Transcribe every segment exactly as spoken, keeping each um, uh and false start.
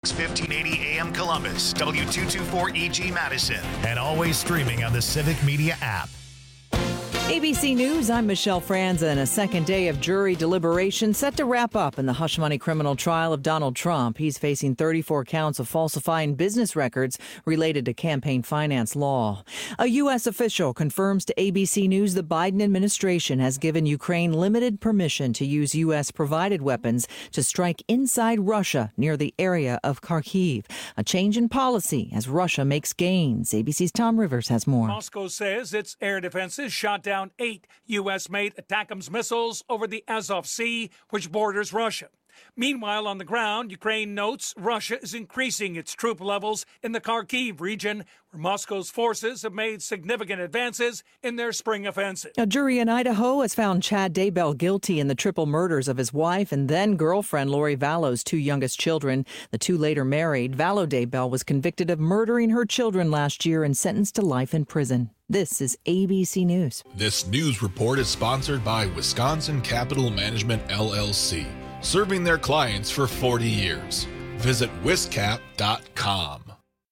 Fox fifteen eighty A M Columbus, W two twenty-four E G Madison, and always streaming on the Civic Media app. A B C News, I'm Michelle Franzen. A second day of jury deliberation set to wrap up in the hush money criminal trial of Donald Trump. He's facing thirty-four counts of falsifying business records related to campaign finance law. A U S official confirms to A B C News the Biden administration has given Ukraine limited permission to use U S-provided weapons to strike inside Russia near the area of Kharkiv. A change in policy as Russia makes gains. A B C's Tom Rivers has more. Moscow says its air defenses shot down eight U S-made ATACMS missiles over the Azov Sea, which borders Russia. Meanwhile, on the ground, Ukraine notes Russia is increasing its troop levels in the Kharkiv region, where Moscow's forces have made significant advances in their spring offensive. A jury in Idaho has found Chad Daybell guilty in the triple murders of his wife and then girlfriend Lori Vallow's two youngest children. The two later married. Vallow Daybell was convicted of murdering her children last year and sentenced to life in prison. This is A B C News. This news report is sponsored by Wisconsin Capital Management, L L C, serving their clients for forty years. Visit wiscap dot com.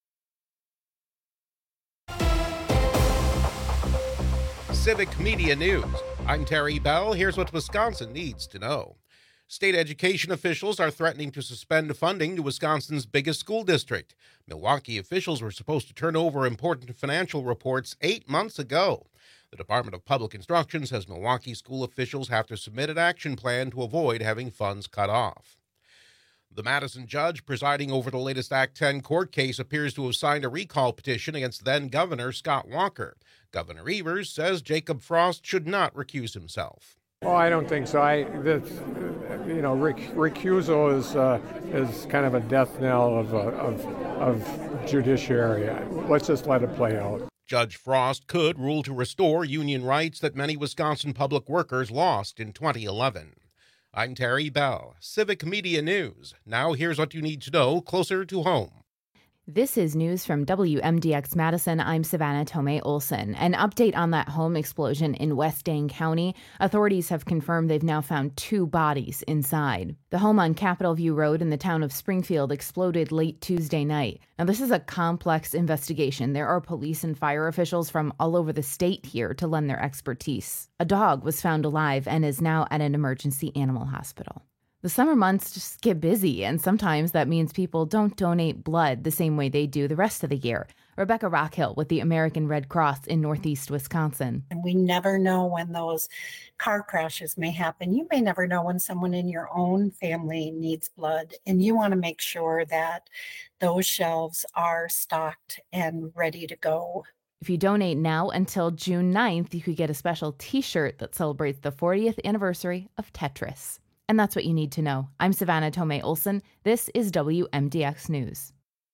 Civic Media News. I'm Terry Bell. Here's what Wisconsin needs to know. State education officials are threatening to suspend funding to Wisconsin's biggest school district. Milwaukee officials were supposed to turn over important financial reports eight months ago. The Department of Public Instruction says Milwaukee school officials have to submit an action plan to avoid having funds cut off. The Madison judge presiding over the latest Act ten court case appears to have signed a recall petition against then-Governor Scott Walker. Governor Evers says Jacob Frost should not recuse himself. Oh, I don't think so. I, this, you know, rec- recusal is uh, is kind of a death knell of, uh, of of judiciary. Let's just let it play out. Judge Frost could rule to restore union rights that many Wisconsin public workers lost in twenty eleven. I'm Terry Bell, Civic Media News. Now here's what you need to know closer to home. This is news from W M D X Madison. I'm Savannah Tomei Olson. An update on that home explosion in West Dane County. Authorities have confirmed they've now found two bodies inside. The home on Capitol View Road in the town of Springfield exploded late Tuesday night. Now, this is a complex investigation. There are police and fire officials from all over the state here to lend their expertise. A dog was found alive and is now at an emergency animal hospital. The summer months just get busy, and sometimes that means people don't donate blood the same way they do the rest of the year. Rebecca Rockhill with the American Red Cross in Northeast Wisconsin. And we never know when those car crashes may happen. You may never know when someone in your own family needs blood, and you want to make sure that those shelves are stocked and ready to go. If you donate now until June ninth, you could get a special t-shirt that celebrates the fortieth anniversary of Tetris. And that's what you need to know. I'm Savannah Tomei Olson. This is W M D X News.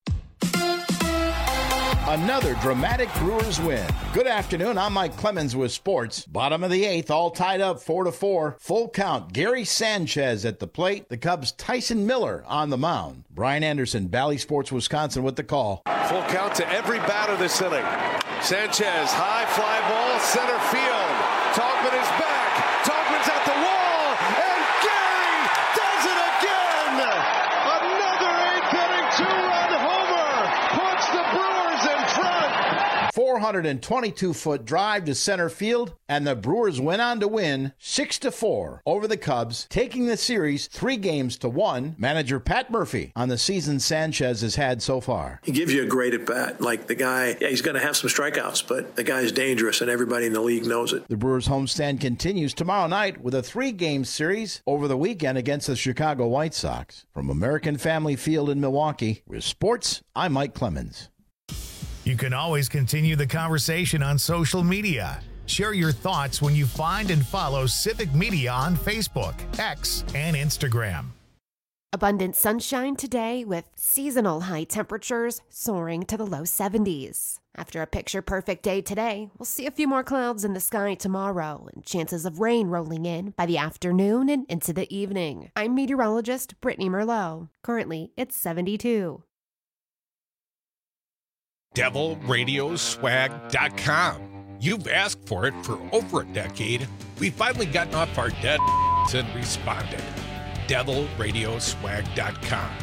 Another dramatic Brewers win. Good afternoon. I'm Mike Clemens with sports. Bottom of the eighth, all tied up four to four. Full count. Gary Sanchez at the plate. The Cubs' Tyson Miller on the mound. Brian Anderson, Bally Sports Wisconsin with the call. Full count to every batter this inning. Sanchez, high fly ball, center field. Togman is back. Togman's at the wall. four hundred twenty-two foot drive to center field, and the Brewers went on to win six to four over the Cubs, taking the series three games to one. Manager Pat Murphy on the season Sanchez has had so far. He gives you a great at bat. Like the guy, yeah, he's going to have some strikeouts, but the guy's dangerous, and everybody in the league knows it. The Brewers homestand continues tomorrow night with a three-game series over the weekend against the Chicago White Sox. From American Family Field in Milwaukee, with sports, I'm Mike Clemens. You can always continue the conversation on social media. Share your thoughts when you find and follow Civic Media on Facebook, X, and Instagram. Abundant sunshine today with seasonal high temperatures soaring to the low seventies. After a picture-perfect day today, we'll see a few more clouds in the sky tomorrow and chances of rain rolling in by the afternoon and into the evening. I'm meteorologist Brittany Merlot. Currently, it's seventy-two. devil radio swag dot com. You've asked for it for over a decade. We've finally gotten off our dead and responded. devil radio swag dot com.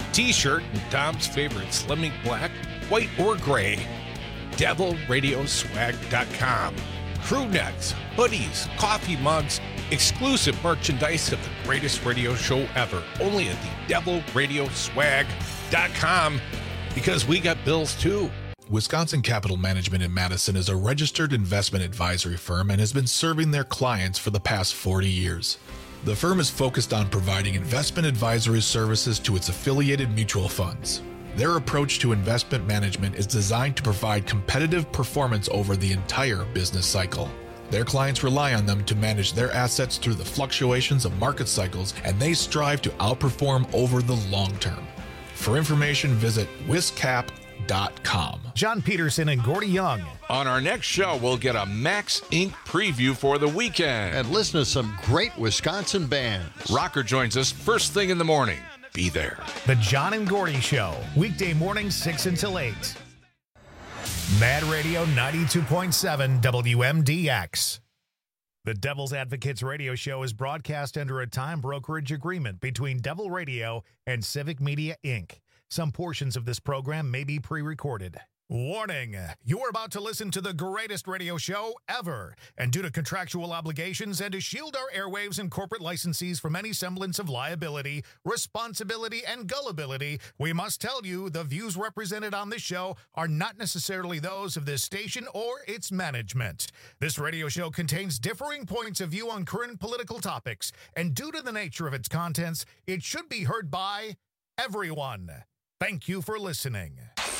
T-shirt in Dom's favorite slimming black, white, or gray. devil radio swag dot com. Crew necks, hoodies, coffee mugs, exclusive merchandise of the greatest radio show ever. Only at the devil radio swag dot com, because we got bills too. Wisconsin Capital Management in Madison is a registered investment advisory firm and has been serving their clients for the past forty years. The firm is focused on providing investment advisory services to its affiliated mutual funds. Their approach to investment management is designed to provide competitive performance over the entire business cycle. Their clients rely on them to manage their assets through the fluctuations of market cycles, and they strive to outperform over the long term. For information, visit wiscap dot com. John Peterson and Gordy Young. On our next show, we'll get a Max Incorporated preview for the weekend. And listen to some great Wisconsin bands. Rocker joins us first thing in the morning. Be there. The John and Gordy Show, weekday mornings six until eight. Mad Radio ninety-two point seven W M D X. The Devil's Advocates radio show is broadcast under a time brokerage agreement between Devil Radio and Civic Media, Incorporated. Some portions of this program may be pre-recorded. Warning, you're about to listen to the greatest radio show ever. And due to contractual obligations and to shield our airwaves and corporate licensees from any semblance of liability, responsibility, and gullibility, we must tell you the views represented on this show are not necessarily those of this station or its management. This radio show contains differing points of view on current political topics, and due to the nature of its contents, it should be heard by everyone. Thank you for listening.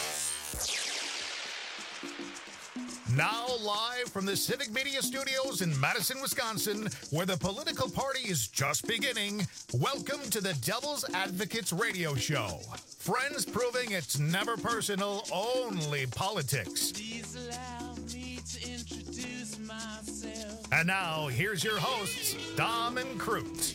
Now live from the Civic Media Studios in Madison, Wisconsin, where the political party is just beginning, welcome to the Devil's Advocates radio show. Friends proving it's never personal, only politics. Please allow me to introduce myself. And now, here's your hosts, Dom and Crute.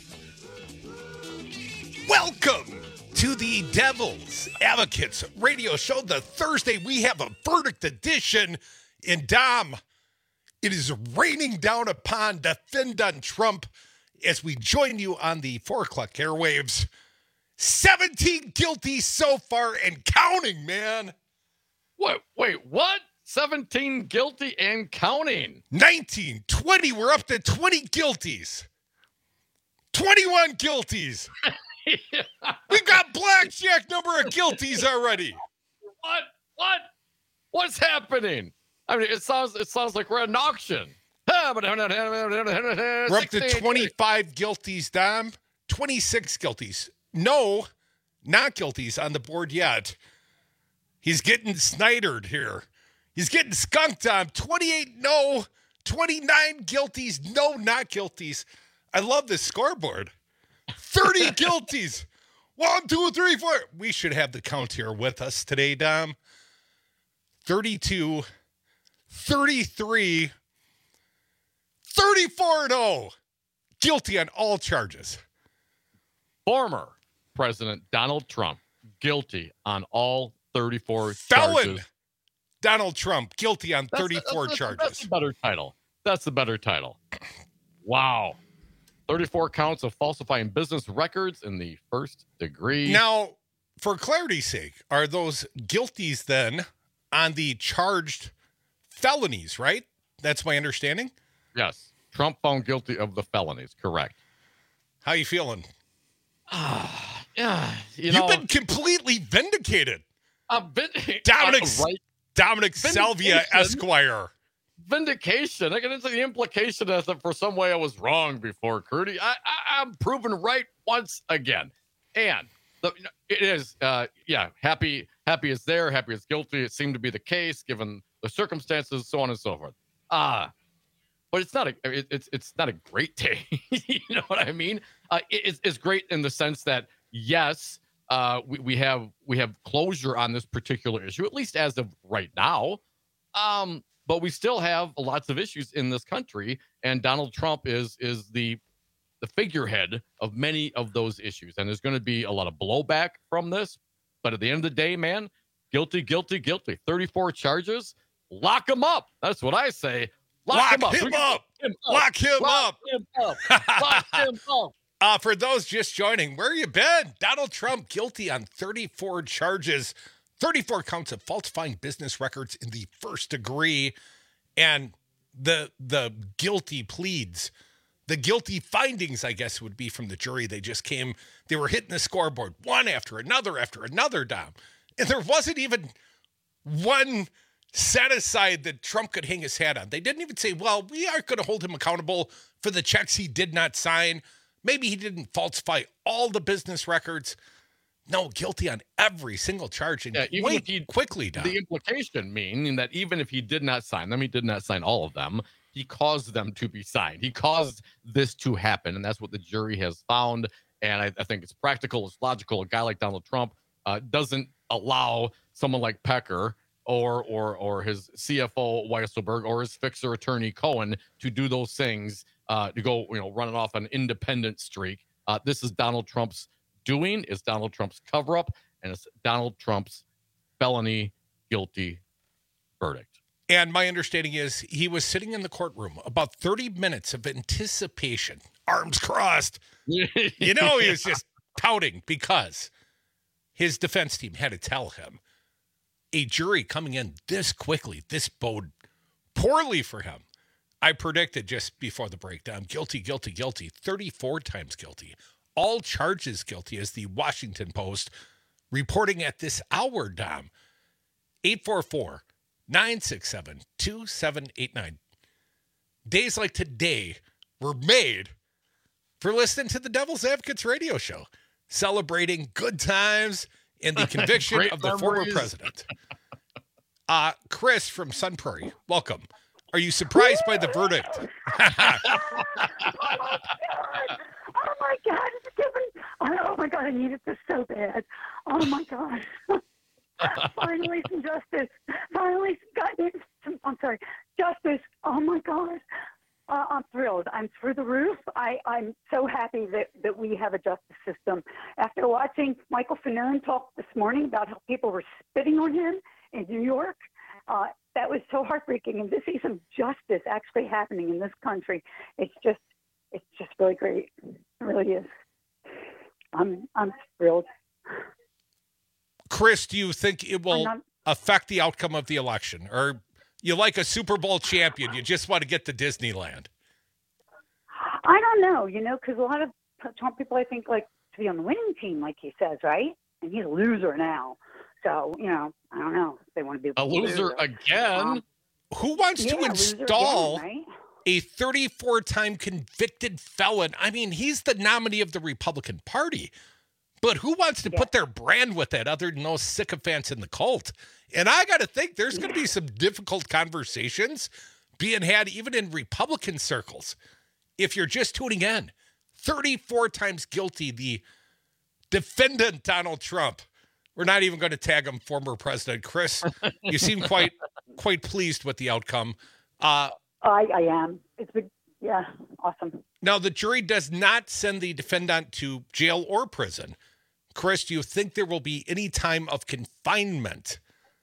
Welcome to the Devil's Advocates radio show. The Thursday, we have a verdict edition. And Dom, it is raining down upon defendant Trump as we join you on the four o'clock airwaves. seventeen guilty so far and counting, man. Wait, wait, what? seventeen guilty and counting. nineteen, twenty, we're up to twenty guilties. twenty-one guilties. Yeah. We got blackjack number of guilties already. What? What? What's happening? I mean, it sounds it sounds like we're at an auction. We're up to twenty-five guilties, Dom. twenty-six guilties. No, not guilties on the board yet. He's getting snidered here. He's getting skunked on. twenty-eight no, twenty-nine guilties, no, not guilties. I love this scoreboard. thirty guilties. One, two, three, four. We should have the count here with us today, Dom. thirty-two, thirty-three, thirty-four and oh. Guilty on all charges. Former President Donald Trump, guilty on all thirty-four Felon charges. Donald Trump, guilty on That's- thirty-four that's- charges. That's the better title. That's the better title. Wow. thirty-four counts of falsifying business records in the first degree. Now, for clarity's sake, are those guilties then on the charged felonies, right? That's my understanding? Yes. Trump found guilty of the felonies. Correct. How you feeling? Ah, yeah. You You've know, been completely vindicated. I've been Dominic, uh, right. Dominic Salvia, Vindication. Esquire. Vindication. I get into the implication as if for some way I was wrong before, Curdy. I, I, I'm proven right once again. And the, it is, uh, yeah, happy, happy is there, happy is guilty. It seemed to be the case given the circumstances, so on and so forth. Ah, uh, but it's not a, it, it's it's not a great day. You know what I mean? Uh, it, it's, it's great in the sense that yes, uh, we, we have we have closure on this particular issue, at least as of right now. Um. But we still have lots of issues in this country, and Donald Trump is is the the figurehead of many of those issues. And there's going to be a lot of blowback from this. But at the end of the day, man, guilty, guilty, guilty. thirty-four charges. Lock him up. That's what I say. Lock, Lock him up. him up. Him up. Lock him Lock up. him up. Lock him up. Uh, for those just joining, where you been? Donald Trump guilty on thirty-four charges, thirty-four counts of falsifying business records in the first degree, and the the guilty pleads, the guilty findings, I guess, would be from the jury. They just came, they were hitting the scoreboard one after another after another, Dom. And there wasn't even one set aside that Trump could hang his hat on. They didn't even say, well, we aren't going to hold him accountable for the checks he did not sign. Maybe he didn't falsify all the business records. No, guilty on every single charge. And yeah, even wait, if he, quickly, Dom. The implication meaning that even if he did not sign them, he did not sign all of them, he caused them to be signed. He caused this to happen, and that's what the jury has found. And I, I think it's practical, it's logical. A guy like Donald Trump uh, doesn't allow someone like Pecker or or or his C F O Weisselberg or his fixer attorney Cohen to do those things, uh, to go, you know, running off an independent streak. Uh, this is Donald Trump's doing. It's Donald Trump's cover-up, and it's Donald Trump's felony guilty verdict. And my understanding is he was sitting in the courtroom, about thirty minutes of anticipation, arms crossed. You know, he was just pouting because his defense team had to tell him a jury coming in this quickly, this bode poorly for him. I predicted just before the breakdown, guilty, guilty, guilty, thirty-four times guilty. All charges guilty, as the Washington Post reporting at this hour, Dom. eight four four, nine six seven, two seven eight nine. Days like today were made for listening to the Devil's Advocates radio show, celebrating good times and the conviction of the memories. Former president. Uh, Chris from Sun Prairie, welcome. Are you surprised by the verdict? Oh my God, it's given. Oh my God, I needed this so bad. Oh my God. Finally some justice. Finally got some, I'm sorry, justice. Oh my God. Uh, I'm thrilled. I'm through the roof. I, I'm so happy that, that we have a justice system. After watching Michael Fanone talk this morning about how people were spitting on him in New York, uh, that was so heartbreaking. And to see some justice actually happening in this country, it's just, it's just really great. It really is. I'm, I'm thrilled. Chris, do you think it will not, affect the outcome of the election? Or you like a Super Bowl champion, you just want to get to Disneyland? I don't know, you know, because a lot of Trump people, I think, like to be on the winning team, like he says, right? And he's a loser now. So, you know, I don't know if they want to be a loser, loser. again. Um, Who wants yeah, to install again, right? a thirty-four time convicted felon? I mean, he's the nominee of the Republican Party. But who wants to yeah. put their brand with it other than those sycophants in the cult? And I got to think there's going to be some difficult conversations being had even in Republican circles. If you're just tuning in, thirty-four times guilty, the defendant, Donald Trump. We're not even going to tag him former president. Chris, you seem quite quite pleased with the outcome. Uh, I, I am. It's been, yeah, awesome. Now, the jury does not send the defendant to jail or prison. Chris, do you think there will be any time of confinement?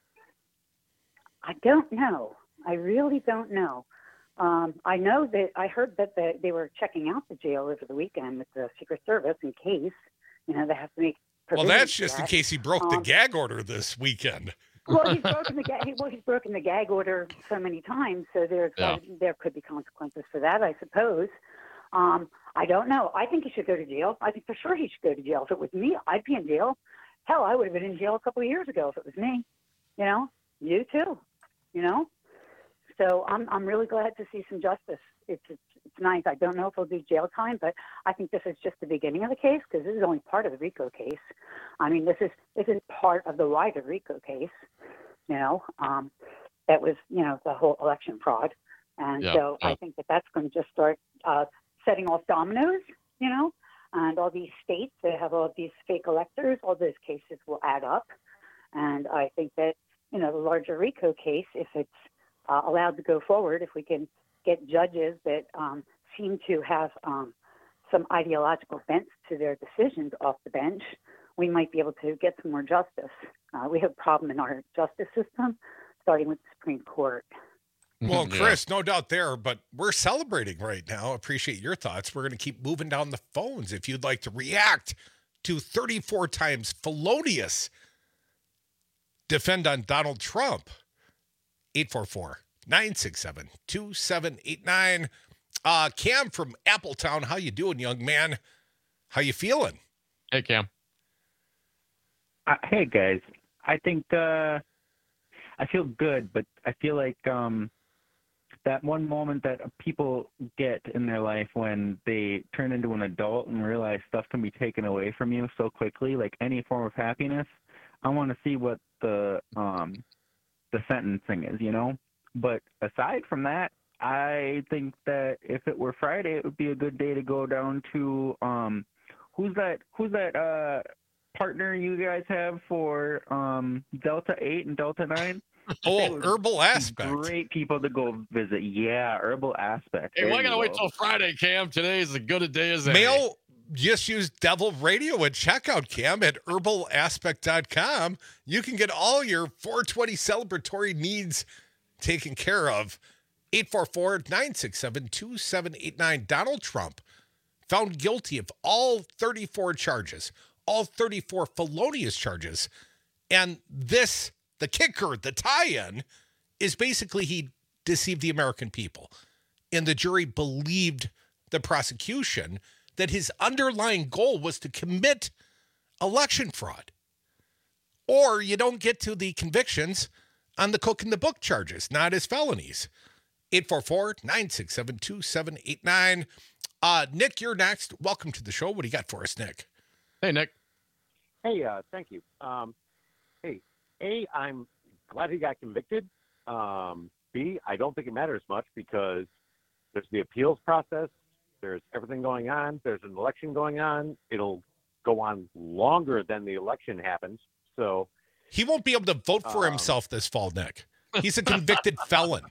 I don't know. I really don't know. Um, I know that I heard that the, they were checking out the jail over the weekend with the Secret Service in case, you know, they have to make Well, that's just that. in case he broke um, the gag order this weekend. Well, he's broken the gag. Well, he's broken the gag order so many times, so there's yeah. uh, there could be consequences for that, I suppose. Um, I don't know. I think he should go to jail. I think for sure he should go to jail. If it was me, I'd be in jail. Hell, I would have been in jail a couple of years ago if it was me. You know, you too. You know. So I'm I'm really glad to see some justice. It's it's, it's nice. I don't know if he'll do jail time, but I think this is just the beginning of the case because this is only part of the RICO case. I mean, this is this is part of the wider RICO case. You know, um, that was you know the whole election fraud, and yeah, so yeah. I think that that's going to just start uh, setting off dominoes. You know, and all these states that have all these fake electors, all those cases will add up, and I think that you know the larger RICO case, if it's Uh, allowed to go forward, if we can get judges that um, seem to have um, some ideological bents to their decisions off the bench, we might be able to get some more justice. Uh, we have a problem in our justice system, starting with the Supreme Court. Well, Chris, yeah. no doubt there, but we're celebrating right now. Appreciate your thoughts. We're going to keep moving down the phones. If you'd like to react to thirty-four times felonious defend on Donald Trump, eight four four, nine six seven, two seven eight nine. Uh, Cam from Appletown, how you doing, young man? How you feeling? Hey, Cam. Uh, hey, guys. I think uh, I feel good, but I feel like um, that one moment that people get in their life when they turn into an adult and realize stuff can be taken away from you so quickly, like any form of happiness. I want to see what the um, the sentencing is, you know? But aside from that, I think that if it were Friday, it would be a good day to go down to um, who's that? Who's that uh, partner you guys have for um, Delta eight and Delta nine? Oh, Herbal Aspect. Great people to go visit. Yeah, Herbal Aspect. Hey, why gotta wait till Friday, Cam? Today is as good a day as any. Mail. Just use Devil Radio at checkout, Cam, at herbal aspect dot com. You can get all your four twenty celebratory needs taken care of. eight four four, nine six seven, two seven eight nine. Donald Trump found guilty of all thirty-four charges, all thirty-four felonious charges. And this, the kicker, the tie-in, is basically he deceived the American people. And the jury believed the prosecution that his underlying goal was to commit election fraud. Or you don't get to the convictions on the cook in the book charges, not as felonies. eight four four, nine six seven, two seven eight nine. Uh, Nick, you're next. Welcome to the show. What do you got for us, Nick? Hey, Nick. Hey, uh, thank you. Um, hey, A, I'm glad he got convicted. Um, B, I don't think it matters much because there's the appeals process. There's everything going on. There's an election going on. It'll go on longer than the election happens. So he won't be able to vote for um, himself this fall, Nick. He's a convicted felon.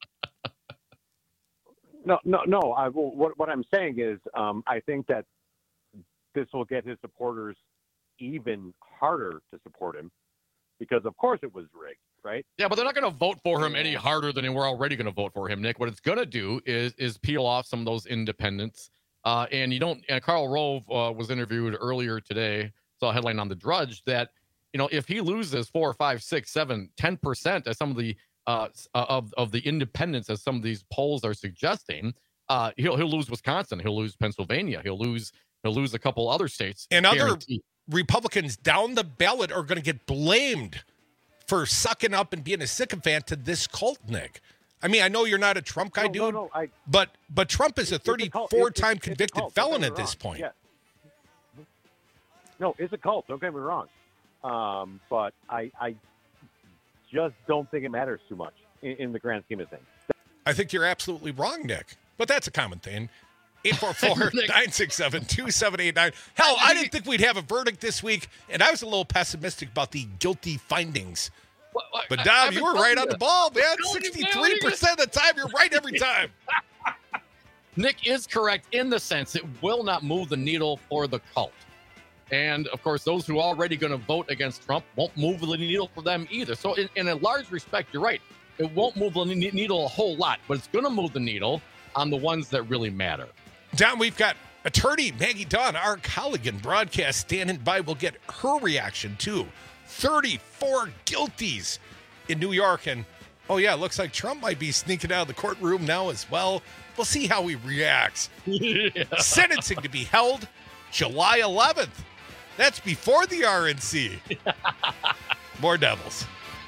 No, no, no. I, what, what I'm saying is um, I think that this will get his supporters even harder to support him because, of course, it was rigged. Right? Yeah, but they're not going to vote for him any harder than they were already going to vote for him, Nick. What it's going to do is is peel off some of those independents. Uh, and you don't. And Karl Rove uh, was interviewed earlier today. Saw a headline on The Drudge that you know if he loses four, five, six, seven, ten percent as some of the uh, of of the independents, as some of these polls are suggesting, uh, he'll he'll lose Wisconsin, he'll lose Pennsylvania, he'll lose he'll lose a couple other states. And other Republicans down the ballot are going to get blamed for sucking up and being a sycophant to this cult, Nick. I mean, I know you're not a Trump guy, no, dude, no, no, I, but but Trump is a thirty-four-time convicted it's felon at this point. Yeah. No, it's a cult. Don't get me wrong. Um, but I, I just don't think it matters too much in, in the grand scheme of things. I think you're absolutely wrong, Nick, but that's a common thing. eight four four, nine six seven, two seven eight nine. Hell, I didn't think we'd have a verdict this week, and I was a little pessimistic about the guilty findings. What, what, but, Dom, you were right you. on the ball, man. sixty-three percent of the time, you're right every time. Nick is correct in the sense it will not move the needle for the cult. And, of course, those who are already going to vote against Trump won't move the needle for them either. So, in, in a large respect, you're right. It won't move the needle a whole lot, but it's going to move the needle on the ones that really matter. Don, we've got attorney Maggie Dunn, our colleague in broadcast, standing by. We'll get her reaction to thirty-four guilties in New York. And, oh, yeah, it looks like Trump might be sneaking out of the courtroom now as well. We'll see how he reacts. Yeah. Sentencing to be held July eleventh. That's before the R N C. More Devils.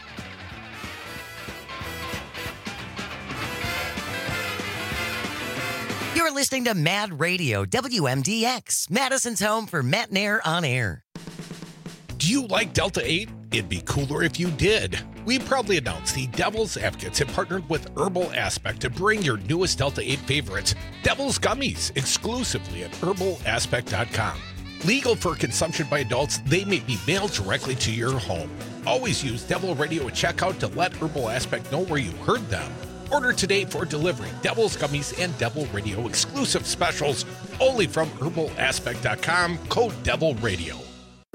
You're listening to Mad Radio, W M D X, Madison's home for Matt Nair on air. Do you like Delta eight? It'd be cooler if you did. We proudly announce the Devil's Advocates have partnered with Herbal Aspect to bring your newest Delta eight favorites, Devil's Gummies, exclusively at herbal aspect dot com. Legal for consumption by adults, they may be mailed directly to your home. Always use Devil Radio at checkout to let Herbal Aspect know where you heard them. Order today for delivery. Devil's Gummies and Devil Radio exclusive specials only from herbal aspect dot com. Code Devil Radio.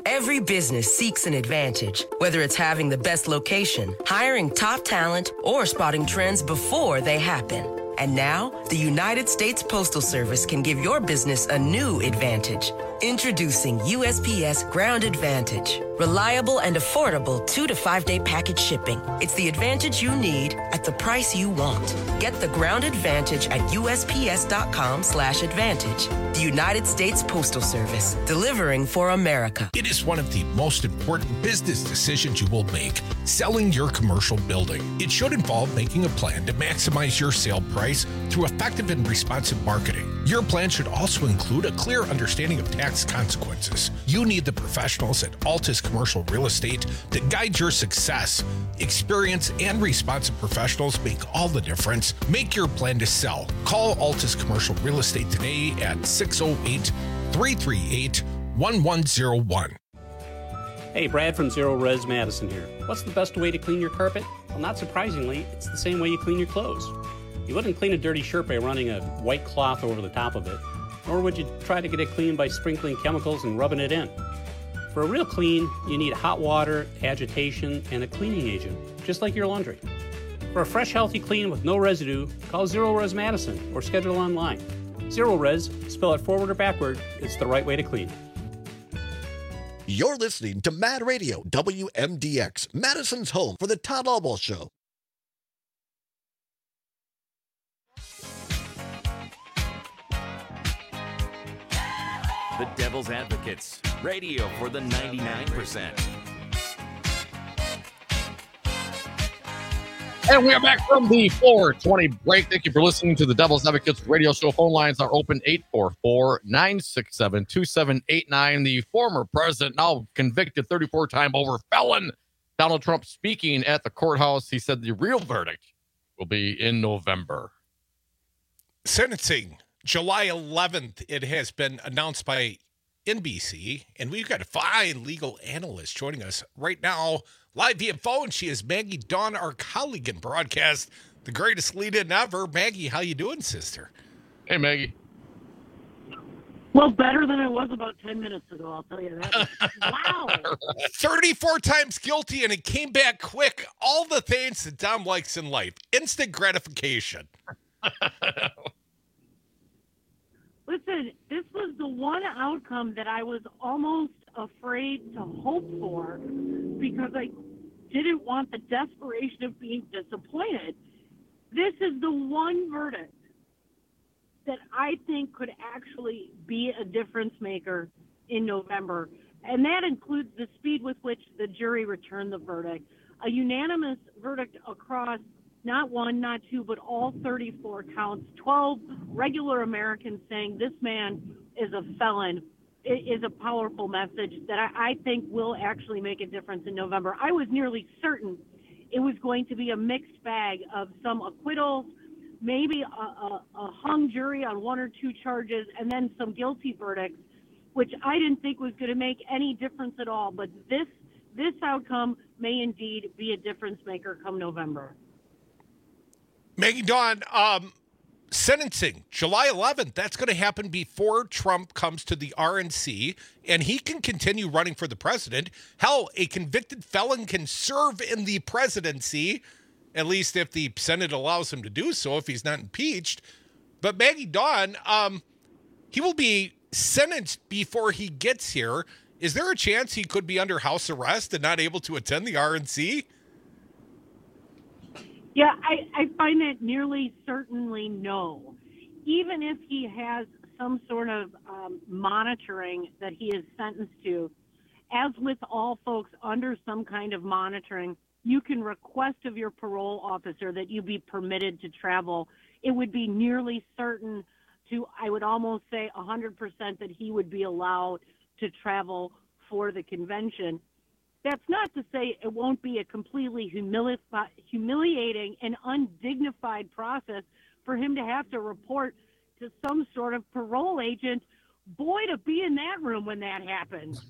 Every business seeks an advantage, whether it's having the best location, hiring top talent, or spotting trends before they happen. And now, the United States Postal Service can give your business a new advantage. Introducing U S P S Ground Advantage. Reliable and affordable two to five day package shipping. It's the advantage you need at the price you want. Get the Ground Advantage at U S P S dot com slash advantage. The United States Postal Service, delivering for America. It is one of the most important business decisions you will make, selling your commercial building. It should involve making a plan to maximize your sale price through effective and responsive marketing. Your plan should also include a clear understanding of tax consequences. You need the professionals at Altus Commercial Real Estate to guide your success. Experience and responsive professionals make all the difference. Make your plan to sell. Call Altus Commercial Real Estate today at six oh eight, three three eight, one one oh one. Hey, Brad from Zero Res Madison here. What's the best way to clean your carpet? Well, not surprisingly, it's the same way you clean your clothes. You wouldn't clean a dirty shirt by running a white cloth over the top of it, nor would you try to get it clean by sprinkling chemicals and rubbing it in. For a real clean, you need hot water, agitation, and a cleaning agent, just like your laundry. For a fresh, healthy clean with no residue, call Zero Res Madison or schedule online. Zero Res, spell it forward or backward, it's the right way to clean. You're listening to Mad Radio, W M D X, Madison's home for the Todd Albaugh Show. The Devil's Advocates, radio for the ninety-nine percent. And we are back from the four twenty break. Thank you for listening to the Devil's Advocates radio show. Phone lines are open eight four four, nine six seven, two seven eight nine. The former president, now convicted thirty-four time over felon, Donald Trump, speaking at the courthouse. He said the real verdict will be in November. Sentencing, July eleventh, it has been announced by N B C, and we've got a fine legal analyst joining us right now, live via phone. She is Maggie Dawn, our colleague in broadcast, the greatest lead-in ever. Maggie, how you doing, sister? Hey, Maggie. Well, better than I was about ten minutes ago, I'll tell you that. Wow. thirty-four times guilty, and it came back quick. All the things that Dom likes in life. Instant gratification. Listen, this was the one outcome that I was almost afraid to hope for because I didn't want the desperation of being disappointed. This is the one verdict that I think could actually be a difference maker in November, and that includes the speed with which the jury returned the verdict. A unanimous verdict across not one, not two, but all thirty-four counts, twelve regular Americans saying this man is a felon. It is a powerful message that I, I think will actually make a difference in November. I was nearly certain it was going to be a mixed bag of some acquittals, maybe a, a, a hung jury on one or two charges, and then some guilty verdicts, which I didn't think was going to make any difference at all. But this this outcome may indeed be a difference maker come November. Maggie Dawn, um, sentencing, July eleventh, that's going to happen before Trump comes to the R N C, and he can continue running for the president. Hell, a convicted felon can serve in the presidency, at least if the Senate allows him to do so, if he's not impeached. But Maggie Dawn, um, he will be sentenced before he gets here. Is there a chance he could be under house arrest and not able to attend the R N C? Yeah, I, I find that nearly certainly no. Even if he has some sort of um, monitoring that he is sentenced to, as with all folks under some kind of monitoring, you can request of your parole officer that you be permitted to travel. It would be nearly certain to, I would almost say one hundred percent that he would be allowed to travel for the convention. That's not to say it won't be a completely humili- humiliating and undignified process for him to have to report to some sort of parole agent. Boy, to be in that room when that happens.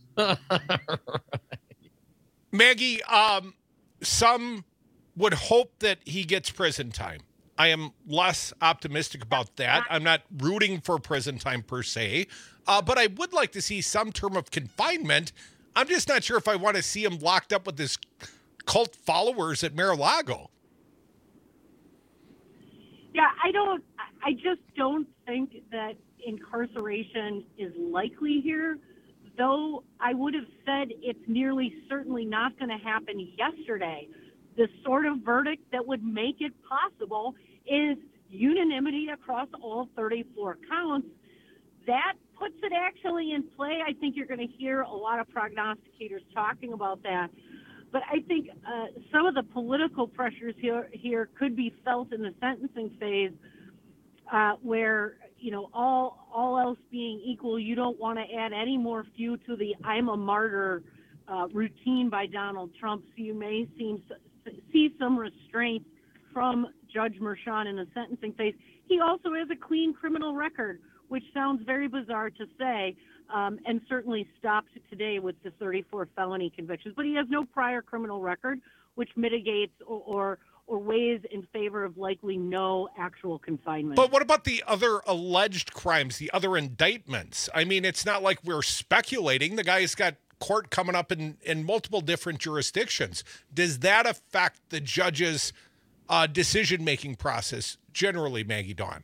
Maggie, um, some would hope that he gets prison time. I am less optimistic about that. I'm not rooting for prison time per se, uh, but I would like to see some term of confinement. I'm just not sure if I want to see him locked up with his cult followers at Mar-a-Lago. Yeah, I don't, I just don't think that incarceration is likely here, though I would have said it's nearly certainly not going to happen yesterday. The sort of verdict that would make it possible is unanimity across all thirty-four counts. That puts it actually in play. I think you're going to hear a lot of prognosticators talking about that. But I think uh, some of the political pressures here here could be felt in the sentencing phase, uh, where, you know, all all else being equal, you don't want to add any more fuel to the "I'm a martyr" uh, routine by Donald Trump. So you may seem, see some restraint from Judge Merchan in the sentencing phase. He also has a clean criminal record, which sounds very bizarre to say, um, and certainly stopped today with the thirty-four felony convictions. But he has no prior criminal record, which mitigates or, or or weighs in favor of likely no actual confinement. But what about the other alleged crimes, the other indictments? I mean, it's not like we're speculating. The guy's got court coming up in, in multiple different jurisdictions. Does that affect the judge's uh, decision-making process generally, Maggie Dawn?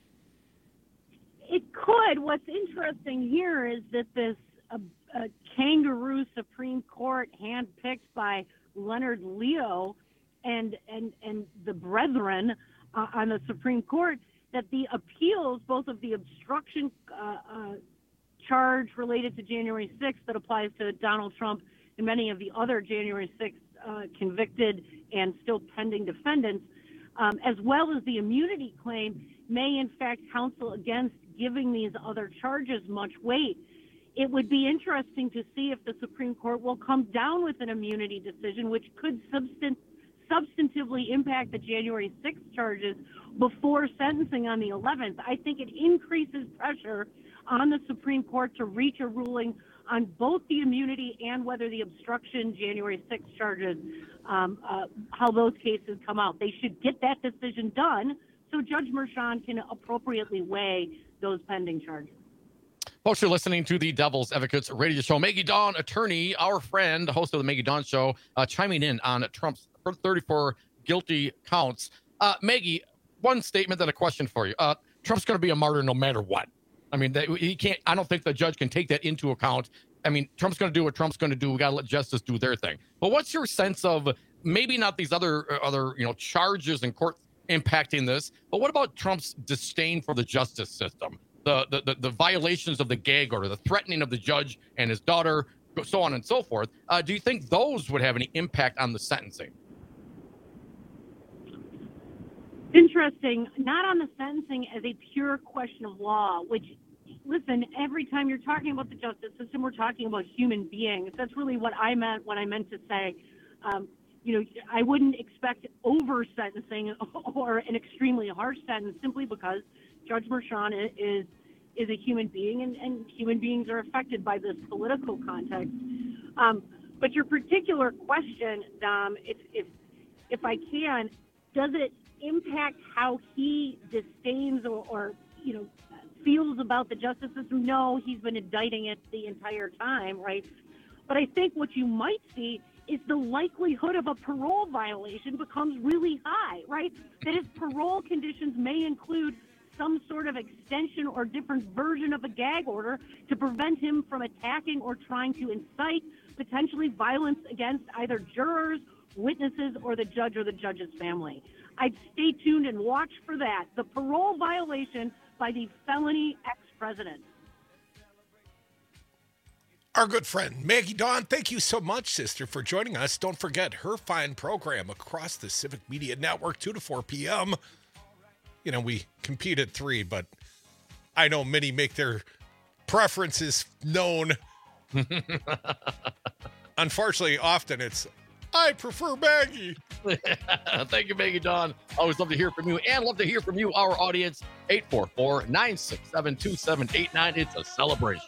It could. What's interesting here is that this uh, uh, kangaroo Supreme Court handpicked by Leonard Leo and and and the brethren uh, on the Supreme Court, that the appeals, both of the obstruction uh, uh, charge related to January sixth that applies to Donald Trump and many of the other January sixth uh, convicted and still pending defendants, um, as well as the immunity claim, may in fact counsel against giving these other charges much weight. It would be interesting to see if the Supreme Court will come down with an immunity decision, which could substan- substantively impact the January sixth charges before sentencing on the eleventh. I think it increases pressure on the Supreme Court to reach a ruling on both the immunity and whether the obstruction January sixth charges, um, uh, how those cases come out. They should get that decision done so Judge Merchan can appropriately weigh those pending charges. Folks, you're listening to the Devil's Advocates radio show. Maggie Dawn, attorney, our friend, host of the Maggie Dawn Show, uh, chiming in on Trump's thirty-four guilty counts. Uh, Maggie, one statement and a question for you. Uh, Trump's going to be a martyr no matter what. I mean, they, he can't. I don't think the judge can take that into account. I mean, Trump's going to do what Trump's going to do. We got to let justice do their thing. But what's your sense of maybe not these other other you know charges in court impacting this, but what about Trump's disdain for the justice system? The, the, the, the violations of the gag order, the threatening of the judge and his daughter, so on and so forth. Uh, do you think those would have any impact on the sentencing? Interesting. Not on the sentencing as a pure question of law, which, listen, every time you're talking about the justice system, we're talking about human beings. That's really what I meant when I meant to say, um, you know, I wouldn't expect over sentencing or an extremely harsh sentence simply because Judge Merchan is is a human being, and, and human beings are affected by this political context. Um, but your particular question, Dom, if if if I can, does it impact how he disdains or, or you know feels about the justice system? No, he's been indicting it the entire time, right? But I think what you might see is the likelihood of a parole violation becomes really high, right? That his parole conditions may include some sort of extension or different version of a gag order to prevent him from attacking or trying to incite potentially violence against either jurors, witnesses, or the judge or the judge's family. I'd stay tuned and watch for that. The parole violation by the felony ex-president. Our good friend, Maggie Dawn, thank you so much, sister, for joining us. Don't forget her fine program across the Civic Media Network, two to four p.m. You know, we compete at three, but I know many make their preferences known. Unfortunately, often it's, I prefer Maggie. Thank you, Maggie Dawn. Always love to hear from you, and love to hear from you, our audience. eight four four, nine six seven, two seven eight nine. It's a celebration.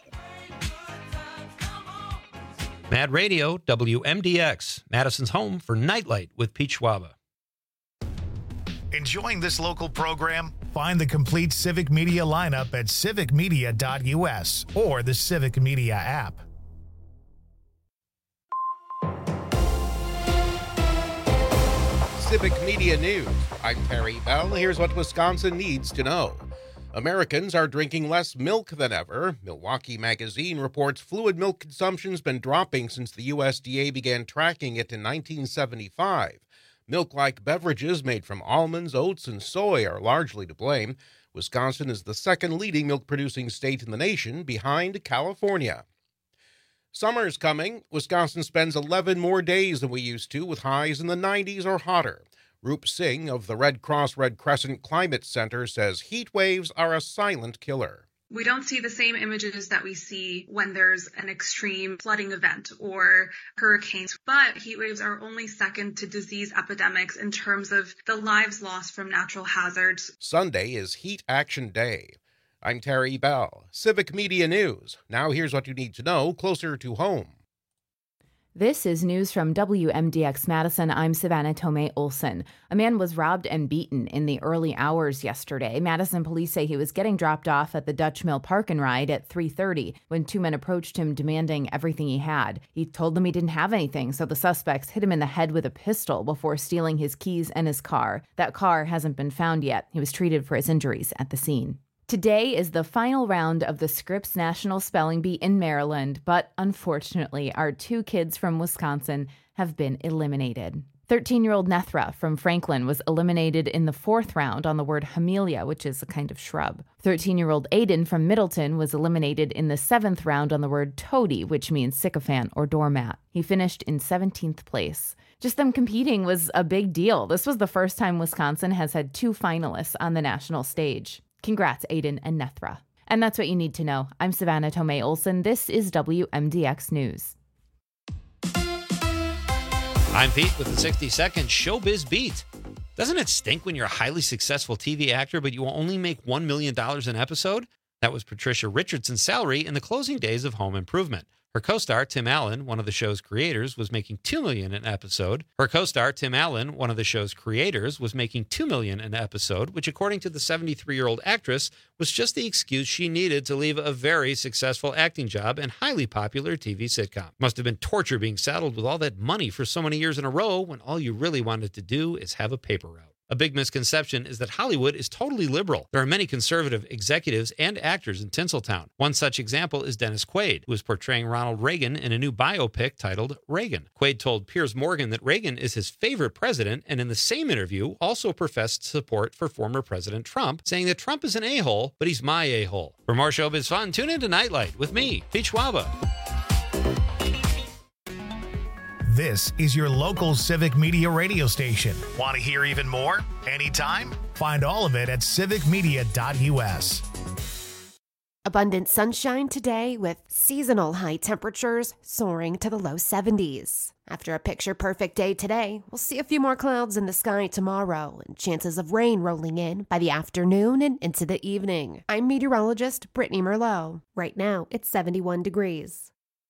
Mad Radio, W M D X, Madison's home for Nightlight with Pete Schwaba. Enjoying this local program? Find the complete Civic Media lineup at civic media dot u s or the Civic Media app. Civic Media News. I'm Terry Bell. Here's what Wisconsin needs to know. Americans are drinking less milk than ever. Milwaukee Magazine reports fluid milk consumption's been dropping since the U S D A began tracking it in nineteen seventy-five. Milk-like beverages made from almonds, oats, and soy are largely to blame. Wisconsin is the second leading milk-producing state in the nation, behind California. Summer's coming. Wisconsin spends eleven more days than we used to, with highs in the nineties or hotter. Roop Singh of the Red Cross Red Crescent Climate Center says heat waves are a silent killer. We don't see the same images that we see when there's an extreme flooding event or hurricanes, but heat waves are only second to disease epidemics in terms of the lives lost from natural hazards. Sunday is Heat Action Day. I'm Terry Bell, Civic Media News. Now here's what you need to know closer to home. This is news from W M D X Madison. I'm Savannah Tomei Olson. A man was robbed and beaten in the early hours yesterday. Madison police say he was getting dropped off at the Dutch Mill Park and Ride at three thirty when two men approached him demanding everything he had. He told them he didn't have anything, so the suspects hit him in the head with a pistol before stealing his keys and his car. That car hasn't been found yet. He was treated for his injuries at the scene. Today is the final round of the Scripps National Spelling Bee in Maryland, but unfortunately, our two kids from Wisconsin have been eliminated. thirteen-year-old Nethra from Franklin was eliminated in the fourth round on the word Hamelia, which is a kind of shrub. thirteen-year-old Aiden from Middleton was eliminated in the seventh round on the word toady, which means sycophant or doormat. He finished in seventeenth place. Just them competing was a big deal. This was the first time Wisconsin has had two finalists on the national stage. Congrats, Aiden and Nethra. And that's what you need to know. I'm Savannah Tomei Olson. This is W M D X News. I'm Pete with the sixty-second Showbiz Beat. Doesn't it stink when you're a highly successful T V actor, but you only make one million dollars an episode? That was Patricia Richardson's salary in the closing days of Home Improvement. Her co-star, Tim Allen, one of the show's creators, was making two million dollars an episode. Her co-star, Tim Allen, one of the show's creators, was making two million dollars an episode, which, according to the seventy-three-year-old actress, was just the excuse she needed to leave a very successful acting job and highly popular T V sitcom. Must have been torture being saddled with all that money for so many years in a row when all you really wanted to do is have a paper route. A big misconception is that Hollywood is totally liberal. There are many conservative executives and actors in Tinseltown. One such example is Dennis Quaid, who is portraying Ronald Reagan in a new biopic titled Reagan. Quaid told Piers Morgan that Reagan is his favorite president, and in the same interview also professed support for former President Trump, saying that Trump is an a-hole, but he's my a-hole. For more showbiz fun, tune in to Nightlight with me, Pete Schwaba. This is your local Civic Media radio station. Want to hear even more? Anytime? Find all of it at civic media dot u s. Abundant sunshine today with seasonal high temperatures soaring to the low seventies. After a picture-perfect day today, we'll see a few more clouds in the sky tomorrow and chances of rain rolling in by the afternoon and into the evening. I'm meteorologist Brittany Merlot. Right now, it's seventy-one degrees.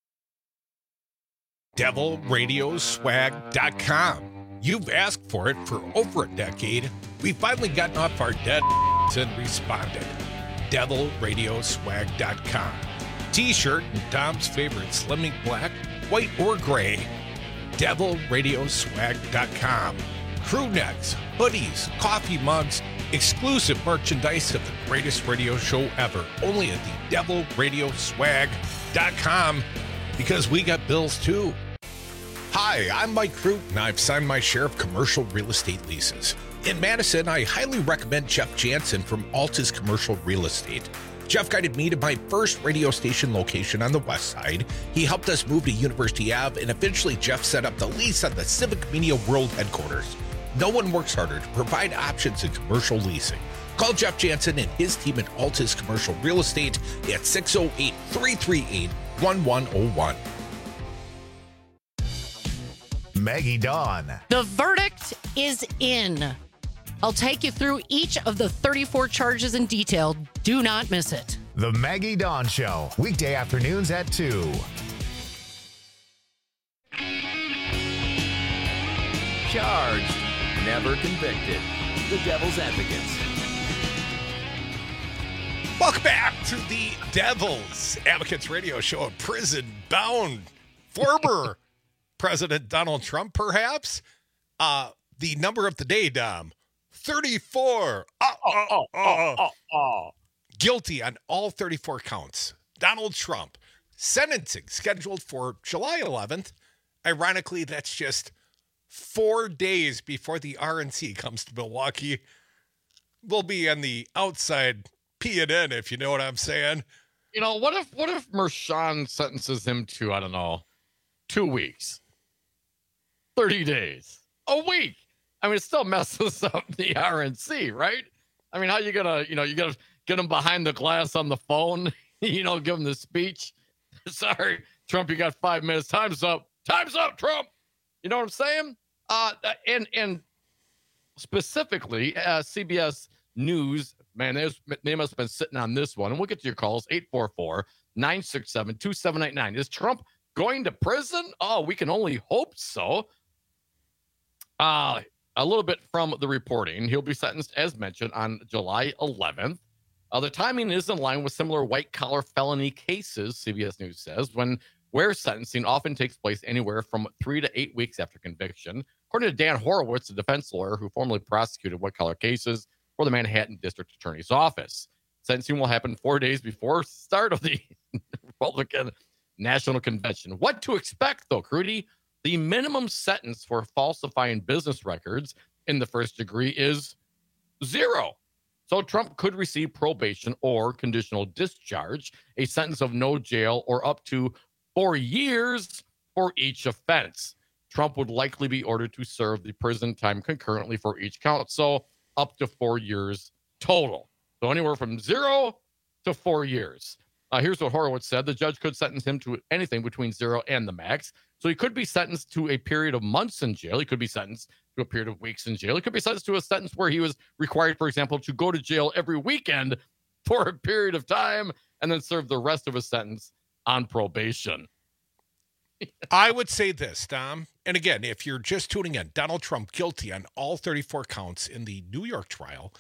devil radio swag dot com. You've asked for it for over a decade. We've finally gotten off our dead and responded. devil radio swag dot com. T-shirt and Dom's favorite Slimming Black, white or gray. devil radio swag dot com. Crew necks, hoodies, coffee mugs, exclusive merchandise of the greatest radio show ever. Only at the devil radio swag dot com. Because we got bills too. Hi, I'm Mike Crute, and I've signed my share of commercial real estate leases. In Madison, I highly recommend Jeff Jansen from Altus Commercial Real Estate. Jeff guided me to my first radio station location on the west side. He helped us move to University Avenue, and eventually Jeff set up the lease at the Civic Media World headquarters. No one works harder to provide options in commercial leasing. Call Jeff Jansen and his team at Altus Commercial Real Estate at six oh eight, three three eight, one one oh one. Maggie Dawn. The verdict is in. I'll take you through each of the thirty-four charges in detail. Do not miss it. The Maggie Dawn Show, weekday afternoons at two. Charged, never convicted. The Devil's Advocates. Welcome back to the Devil's Advocates radio show. A prison-bound former President Donald Trump, perhaps. Uh, the number of the day, Dom. thirty-four. Oh, oh, Oh, oh, oh, oh. Guilty on all thirty-four counts. Donald Trump. Sentencing scheduled for July eleventh. Ironically, that's just four days before the R N C comes to Milwaukee. We'll be on the outside P and N, if you know what I'm saying. You know, what if what if Mershon sentences him to, I don't know, two weeks, thirty days, a week? I mean, it still messes up the R N C, right? I mean, how you gonna, you know, you gotta get him behind the glass on the phone, you know, give him the speech. Sorry, Trump, you got five minutes. Time's up. Time's up, Trump. You know what I'm saying? Uh, and and specifically, uh, C B S News, man, they must have been sitting on this one. And we'll get to your calls, eight four four, nine six seven, two seven eight nine. Is Trump going to prison? Oh, we can only hope so. Uh, a little bit from the reporting. He'll be sentenced, as mentioned, on July eleventh. Uh, the timing is in line with similar white-collar felony cases, C B S News says, when where sentencing often takes place anywhere from three to eight weeks after conviction. According to Dan Horowitz, a defense lawyer who formerly prosecuted white-collar cases for the Manhattan District Attorney's Office. Sentencing will happen four days before start of the Republican National Convention. What to expect, though, Crudy? The minimum sentence for falsifying business records in the first degree is zero. So Trump could receive probation or conditional discharge, a sentence of no jail or up to four years for each offense. Trump would likely be ordered to serve the prison time concurrently for each count, so up to four years total. So anywhere from zero to four years. Uh, here's what Horowitz said. The judge could sentence him to anything between zero and the max. So he could be sentenced to a period of months in jail. He could be sentenced to a period of weeks in jail. He could be sentenced to a sentence where he was required, for example, to go to jail every weekend for a period of time and then serve the rest of his sentence on probation. I would say this, Dom. And again, if you're just tuning in, Donald Trump guilty on all thirty-four counts in the New York trial.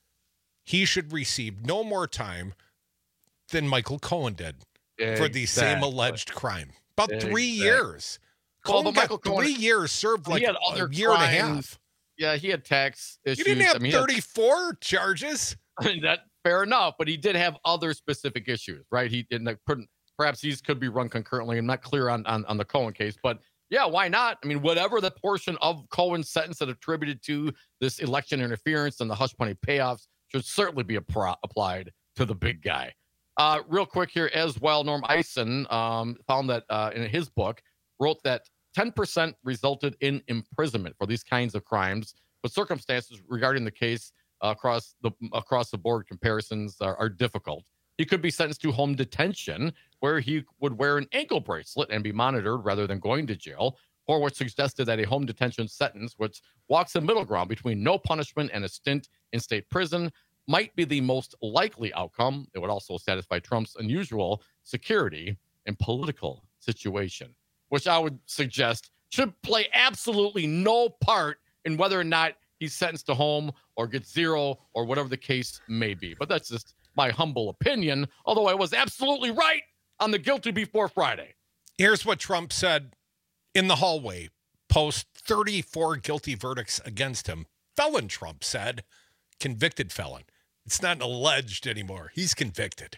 He should receive no more time than Michael Cohen did exactly. for the same alleged crime. About exactly. three years. Well, Cohen Michael got three Cohen, years served like a crimes. year and a half. Yeah, he had tax issues. You didn't have I mean, thirty-four had, charges. I mean, that fair enough, but he did have other specific issues, right? He didn't like, perhaps these could be run concurrently. I'm not clear on, on on the Cohen case, but yeah, why not? I mean, whatever the portion of Cohen's sentence that attributed to this election interference and the hush money payoffs should certainly be appro- applied to the big guy. Uh, real quick here as well, Norm Eisen um, found that uh, in his book, wrote that ten percent resulted in imprisonment for these kinds of crimes, but circumstances regarding the case uh, across the across the board comparisons are, are difficult. He could be sentenced to home detention, where he would wear an ankle bracelet and be monitored rather than going to jail, or what suggested that a home detention sentence, which walks the middle ground between no punishment and a stint in state prison, might be the most likely outcome. It would also satisfy Trump's unusual security and political situation, which I would suggest should play absolutely no part in whether or not he's sentenced to home or gets zero or whatever the case may be. But that's just my humble opinion, although I was absolutely right on the guilty before Friday. Here's what Trump said in the hallway post thirty-four guilty verdicts against him. Felon, Trump said, convicted felon. It's not alleged anymore. He's convicted.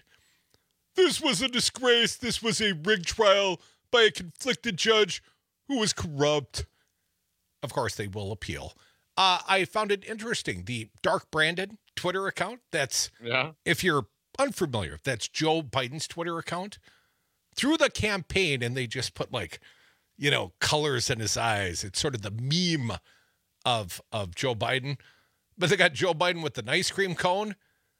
This was a disgrace. This was a rigged trial by a conflicted judge who was corrupt. Of course, they will appeal. Uh, I found it interesting. The Dark Brandon Twitter account, that's, yeah. if you're unfamiliar, that's Joe Biden's Twitter account. Through the campaign, and they just put like, you know, colors in his eyes. It's sort of the meme of of Joe Biden. But they got Joe Biden with an ice cream cone,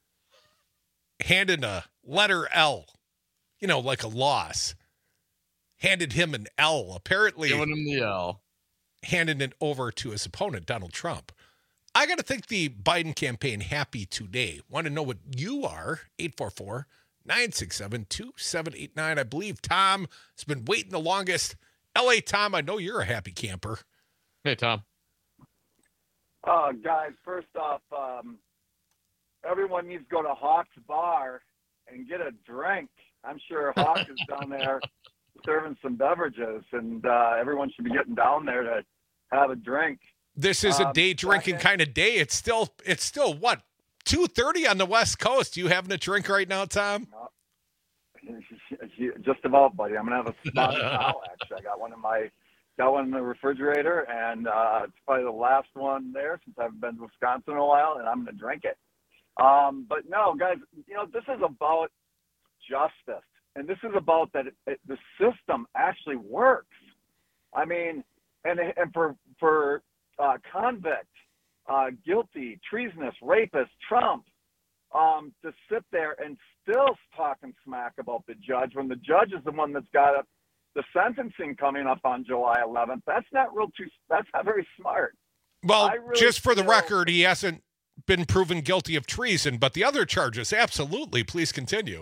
handed a letter L, you know, like a loss. Handed him an L, apparently. Giving him the L. Handed it over to his opponent, Donald Trump. I got to think the Biden campaign happy today. Want to know what you are? eight four four, nine six seven, two seven eight nine. I believe Tom has been waiting the longest. L A Tom, I know you're a happy camper. Hey, Tom. Uh, guys, first off, um, everyone needs to go to Hawk's Bar and get a drink. I'm sure Hawk is down there serving some beverages, and uh, everyone should be getting down there to have a drink. This is a Um, day drinking kind of day. It's still, it's still what, two thirty on the West Coast. You having a drink right now, Tom? Just about, buddy. I'm gonna have a spotted cow. Actually, I got one in my, got one in the refrigerator, and uh, it's probably the last one there since I've been to Wisconsin in a while, and I'm gonna drink it. Um, but no, guys, you know, this is about justice, and this is about that it, it, the system actually works. I mean, and and for for uh, convict, uh, guilty, treasonous, rapist, Trump, um, to sit there and still talking smack about the judge when the judge is the one that's got a, the sentencing coming up on July eleventh. That's not real too. That's not very smart. Well, really just for the feel, record, he hasn't been proven guilty of treason, but the other charges, absolutely. Please continue.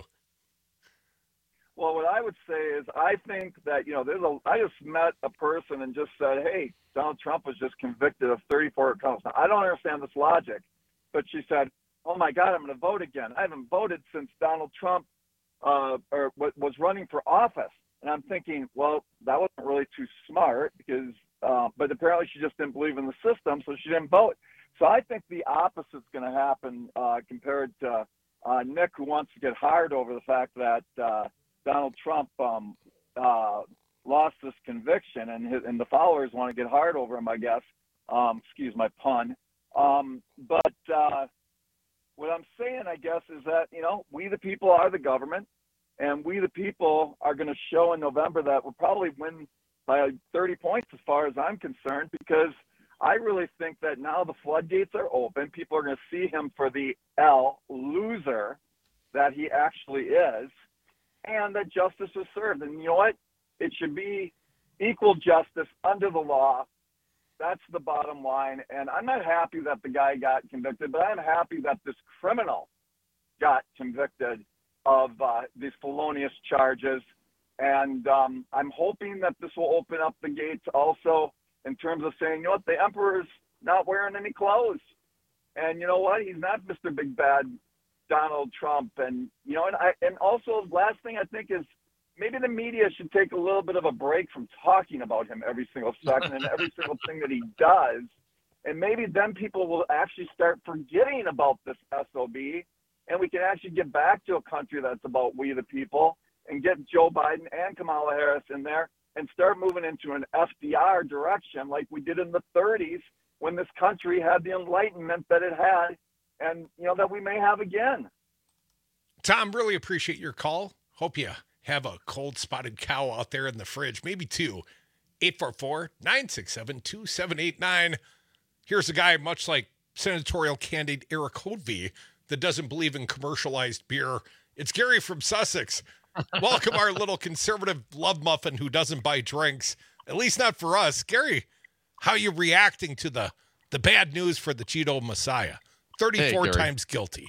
Well, what I would say is I think that, you know, there's a, I just met a person and just said, hey, Donald Trump was just convicted of thirty-four counts. Now, I don't understand this logic, but she said, oh, my God, I'm going to vote again. I haven't voted since Donald Trump uh, or was running for office. And I'm thinking, well, that wasn't really too smart because, uh, but apparently she just didn't believe in the system, so she didn't vote. So I think the opposite is going to happen uh, compared to uh, Nick, who wants to get hard over the fact that uh, Donald Trump um, uh, lost this conviction, and his, and the followers want to get hard over him, I guess. Um, excuse my pun. Um, but uh, what I'm saying, I guess, is that, you know, we the people are the government, and we the people are going to show in November that we'll probably win by thirty points as far as I'm concerned, because I really think that now the floodgates are open. People are going to see him for the L loser that he actually is, and that justice is served. And you know what? It should be equal justice under the law. That's the bottom line. And I'm not happy that the guy got convicted, but I'm happy that this criminal got convicted of uh, these felonious charges. And um, I'm hoping that this will open up the gates also in terms of saying, you know what, the emperor's not wearing any clothes. And you know what? He's not Mister Big Bad Donald Trump. And, you know, and I, and also last thing I think is maybe the media should take a little bit of a break from talking about him every single second and every single thing that he does. And maybe then people will actually start forgetting about this S O B, and we can actually get back to a country that's about we the people and get Joe Biden and Kamala Harris in there and start moving into an F D R direction like we did in the thirties when this country had the enlightenment that it had, and, you know, that we may have again. Tom, really appreciate your call. Hope you have a cold spotted cow out there in the fridge, maybe two. eight four four, nine six seven, two seven eight nine. Here's a guy much like senatorial candidate Eric Hodvie that doesn't believe in commercialized beer. It's Gary from Sussex. Welcome our little conservative love muffin who doesn't buy drinks, at least not for us. Gary, how are you reacting to the, the bad news for the Cheeto Messiah? thirty-four Hey, times guilty.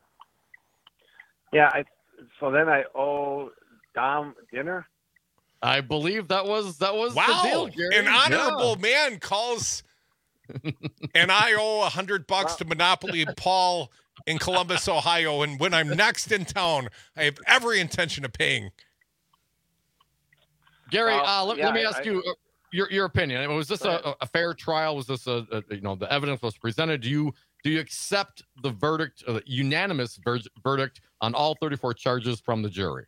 Yeah, I, so then I owe Dom dinner? I believe that was that was Wow, the deal, Gary. an honorable Yeah. man calls, and I owe a hundred bucks to Monopoly and Paul in Columbus, Ohio. And when I'm next in town, I have every intention of paying. Gary, Well, uh, let, yeah, let me ask I- you uh, your your opinion. Was this a, a fair trial? Was this a, a you know the evidence was presented? Do you do you accept the verdict, uh, unanimous ver- verdict on all thirty-four charges from the jury?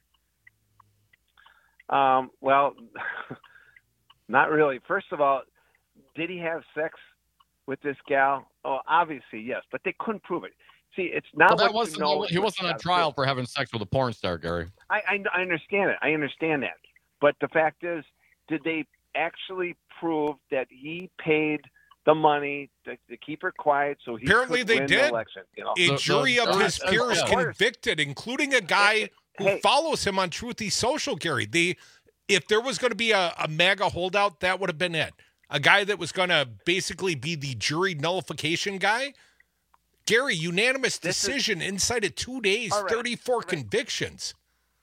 Um, well, not really. First of all, did he have sex with this gal? Oh, obviously, yes, but they couldn't prove it. See, it's not But that what wasn't you know. he wasn't on trial for having sex with a porn star, Gary. I, I, I understand it. I understand that. But the fact is, did they actually prove that he paid the money to, to keep her quiet so he Apparently could they win did. the election? You know? A The- jury the- of the- his uh, peers of course. convicted, including a guy who Hey. follows him on Truthy Social, Gary. They, if there was going to be a, a MAGA holdout, that would have been it. A guy that was going to basically be the jury nullification guy. Gary, unanimous This is- decision inside of two days, All right. thirty-four All right. convictions.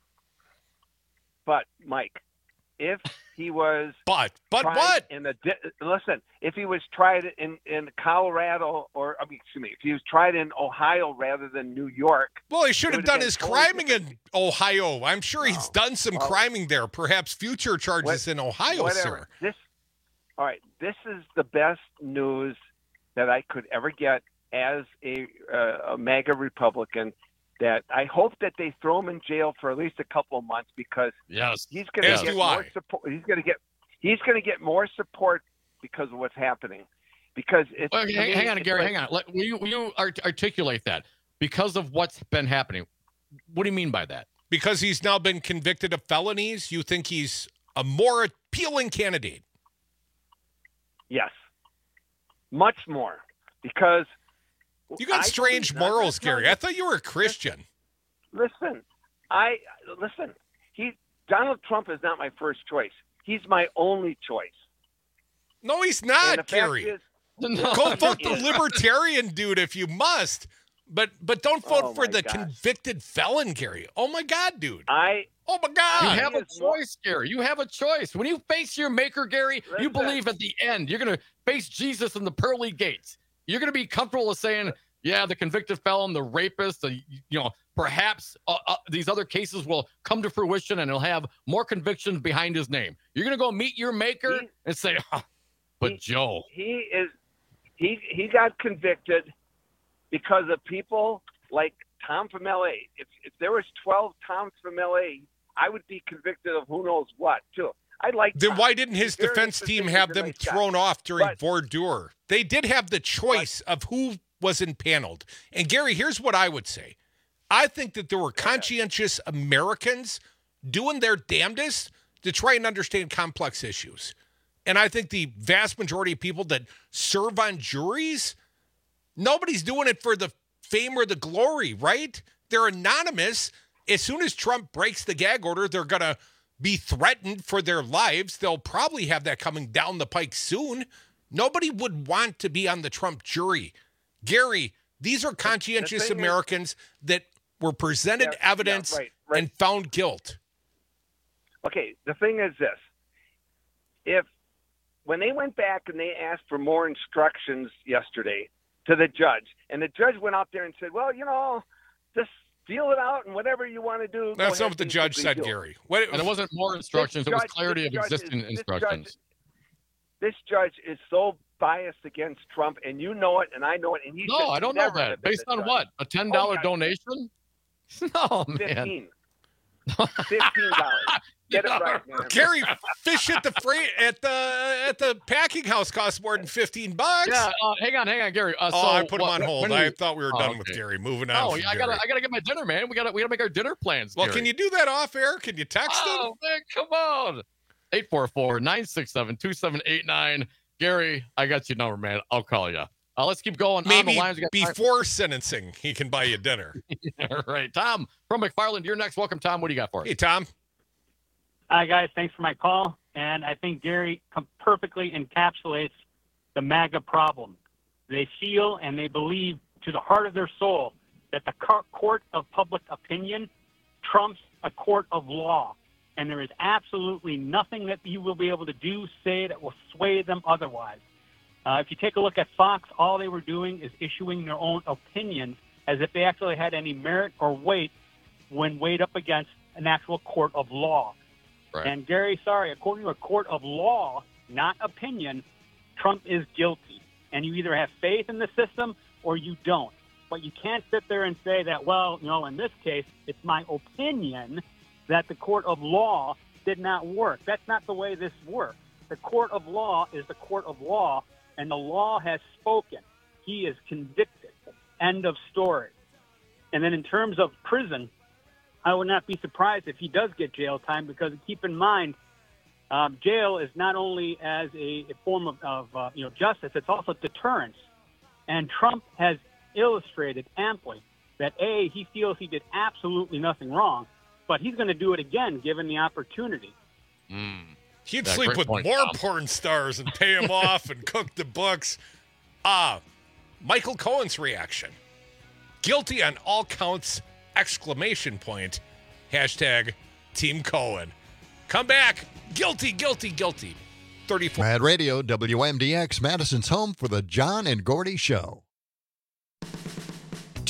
But Mike, if he was But, but tried what? in a di- listen, if he was tried in in Colorado or I mean, excuse me, if he was tried in Ohio rather than New York, Well, he should it have would done been his totally criming different. in Ohio. I'm sure he's No. done some Well, criming there. Perhaps future charges what- in Ohio, whatever. sir. This all right, this is the best news that I could ever get as a, uh, a MAGA Republican. That I hope that they throw him in jail for at least a couple of months because yes. he's going to get more support. He's going to get he's going to get more support because of what's happening. Because it's well, hang, me, hang on, it's Gary, like, hang on. Let, will you, will you art- articulate that because of what's been happening? What do you mean by that? Because he's now been convicted of felonies, you think he's a more appealing candidate? Yes, much more because. You got I strange believe, morals, Gary. I thought you were a Christian. Listen, I listen. He Donald Trump is not my first choice. He's my only choice. No, he's not, Gary. Is, Go vote the libertarian dude if you must, but but don't vote oh for the gosh. convicted felon, Gary. Oh my God, dude. I. Oh my God. You have a choice, Gary. You have a choice. When you face your maker, Gary, Listen. you believe at the end you're going to face Jesus in the pearly gates. You're going to be comfortable with saying, yeah, the convicted felon, the rapist, the, you know, perhaps uh, uh, these other cases will come to fruition and he'll have more convictions behind his name. You're going to go meet your maker he, and say, oh, but he, Joe. He is, he, he got convicted because of people like Tom from L A. If, if there was twelve Toms from L A, I would be convicted of who knows what, too. I like. Then Tom. why didn't his He's defense team have them nice thrown guy. off during But, Vordur? They did have the choice but, of who was impaneled. And Gary, here's what I would say. I think that there were conscientious Americans doing their damnedest to try and understand complex issues. And I think the vast majority of people that serve on juries, nobody's doing it for the fame or the glory, right? They're anonymous. As soon as Trump breaks the gag order, they're going to be threatened for their lives. They'll probably have that coming down the pike soon. Nobody would want to be on the Trump jury. Gary, these are conscientious the Americans is, that were presented yeah, evidence yeah, right, right. and found guilt. Okay, the thing is this. If when they went back and they asked for more instructions yesterday to the judge, and the judge went out there and said, well, you know, just feel it out and whatever you want to do. That's not what the judge said, do. Gary. What, and it wasn't more instructions. Judge, it was clarity of existing is, instructions. This judge, this judge is so biased against Trump, and you know it, and I know it. And he no, I don't know that. Based on judge. what? A ten dollar oh, donation? No, man. Fifteen. Fifteen dollars. Get it right, man. Gary, fish at the freight at the at the packing house costs more than fifteen bucks. Yeah, uh, hang on, hang on, Gary. Uh, oh, so I put him what, on hold. We, I thought we were oh, done okay. with Gary. Moving on. Oh, yeah, I gotta, I gotta get my dinner, man. We gotta, we gotta make our dinner plans. Well, Gary. can you do that off air? Can you text him? Oh man, come on. eight four four, nine six seven, two seven eight nine. Gary, I got your number, man. I'll call you. Uh, let's keep going. Maybe on the lines. before time. sentencing, he can buy you dinner. All right. Tom from McFarland, you're next. Welcome, Tom. What do you got for us? Hey, Tom. Hi, guys. Thanks for my call. And I think Gary perfectly encapsulates the MAGA problem. They feel and they believe to the heart of their soul that the court of public opinion trumps a court of law. And there is absolutely nothing that you will be able to do, say, that will sway them otherwise. Uh, if you take a look at Fox, all they were doing is issuing their own opinions as if they actually had any merit or weight when weighed up against an actual court of law. Right. And Gary, sorry, according to a court of law, not opinion, Trump is guilty. And you either have faith in the system or you don't. But you can't sit there and say that, well, you know, in this case, it's my opinion that the court of law did not work. That's not the way this works. The court of law is the court of law, and the law has spoken. He is convicted. End of story. And then in terms of prison, I would not be surprised if he does get jail time, because keep in mind, um, jail is not only as a, a form of, of uh, you know justice, it's also deterrence. And Trump has illustrated amply that, A, he feels he did absolutely nothing wrong, but he's going to do it again given the opportunity. Mm. He'd Yeah, sleep great with point, more Tom. porn stars and pay him off and cook the books. Ah, uh, Michael Cohen's reaction. Guilty on all counts, exclamation point. Hashtag Team Cohen. Come back. Guilty, guilty, guilty. thirty-four. Mad Radio, W M D X, Madison's home for the John and Gordy Show.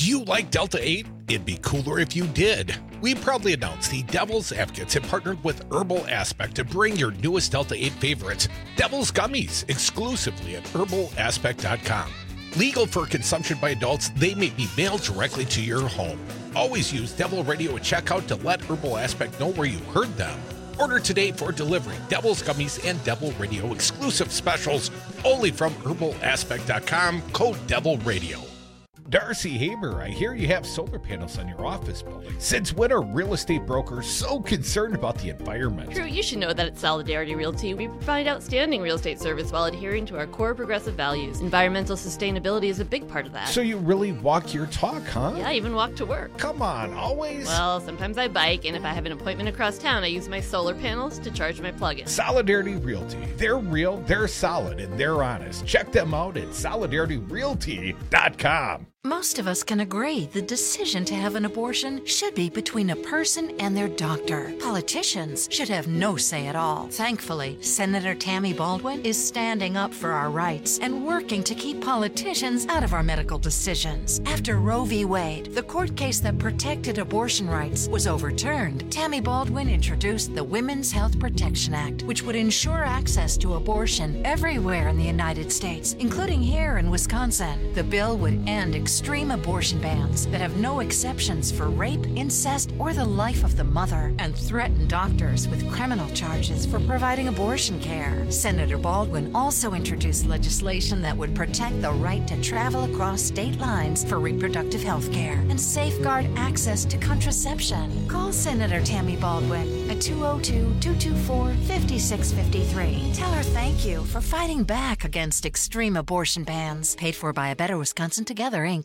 Do you like Delta eight? It'd be cooler if you did. We proudly announce the Devil's Advocates have partnered with Herbal Aspect to bring your newest Delta eight favorites, Devil's Gummies, exclusively at herbal aspect dot com. Legal for consumption by adults, they may be mailed directly to your home. Always use Devil Radio at checkout to let Herbal Aspect know where you heard them. Order today for delivery. Devil's Gummies and Devil Radio exclusive specials only from herbal aspect dot com, code Devil Radio. Darcy Haber, I hear you have solar panels on your office building. Since when are real estate brokers so concerned about the environment? Drew, you should know that at Solidarity Realty, we provide outstanding real estate service while adhering to our core progressive values. Environmental sustainability is a big part of that. So you really walk your talk, huh? Yeah, I even walk to work. Come on, always? Well, sometimes I bike, and if I have an appointment across town, I use my solar panels to charge my plug-in. Solidarity Realty. They're real, they're solid, and they're honest. Check them out at solidarity realty dot com. Most of us can agree the decision to have an abortion should be between a person and their doctor. Politicians should have no say at all. Thankfully, Senator Tammy Baldwin is standing up for our rights and working to keep politicians out of our medical decisions. After Roe v. Wade, the court case that protected abortion rights, was overturned, Tammy Baldwin introduced the Women's Health Protection Act, which would ensure access to abortion everywhere in the United States, including here in Wisconsin. The bill would end extreme abortion bans that have no exceptions for rape, incest, or the life of the mother, and threaten doctors with criminal charges for providing abortion care. Senator Baldwin also introduced legislation that would protect the right to travel across state lines for reproductive health care and safeguard access to contraception. Call Senator Tammy Baldwin at two oh two, two two four, five six five three. Tell her thank you for fighting back against extreme abortion bans. Paid for by A Better Wisconsin Together, Incorporated.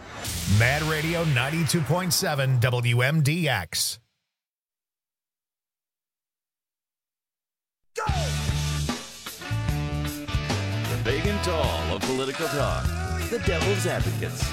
Mad Radio ninety-two point seven W M D X. The big and tall of political talk. The Devil's Advocates.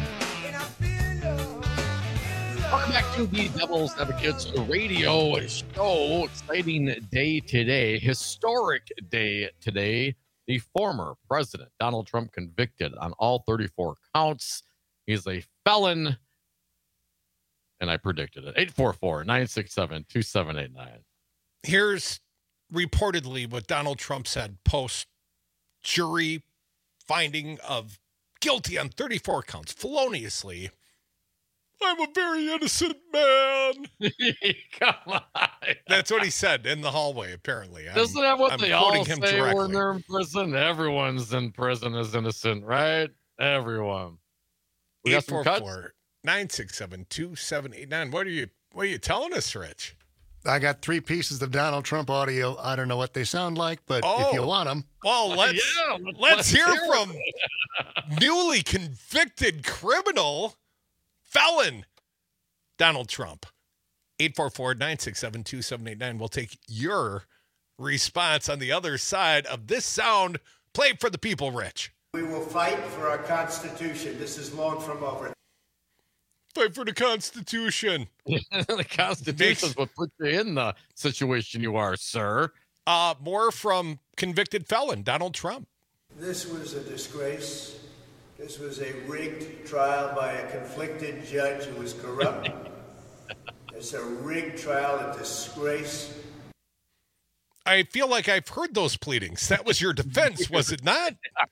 Welcome back to the Devil's Advocates radio show. Exciting day today. Historic day today. The former president, Donald Trump, convicted on all thirty-four counts. He's a felon. And I predicted it. eight four four, nine six seven, two seven eight nine. Here's reportedly what Donald Trump said post jury finding of guilty on thirty-four counts feloniously. I'm a very innocent man. Come on. That's what he said in the hallway, apparently. Isn't that what I'm they all him say directly. when they're in prison? Everyone's in prison is innocent, right? Everyone. We got some cuts? eight four four, nine six seven, two seven eight nine. What are you what are you telling us, Rich? I got three pieces of Donald Trump audio. I don't know what they sound like, but Oh. if you want them. Well, let's Yeah, let's, let's hear, hear from newly convicted criminal felon Donald Trump. eight four four, nine six seven, two seven eight nine. We'll take your response on the other side of this sound. Play for the people, Rich. We will fight for our Constitution. This is long from over. Fight for the Constitution. The Constitution is what put you in the situation you are, sir. Uh, more from convicted felon Donald Trump. This was a disgrace. This was a rigged trial by a conflicted judge who was corrupt. It's a rigged trial, a disgrace. I feel like I've heard those pleadings. That was your defense, was it not?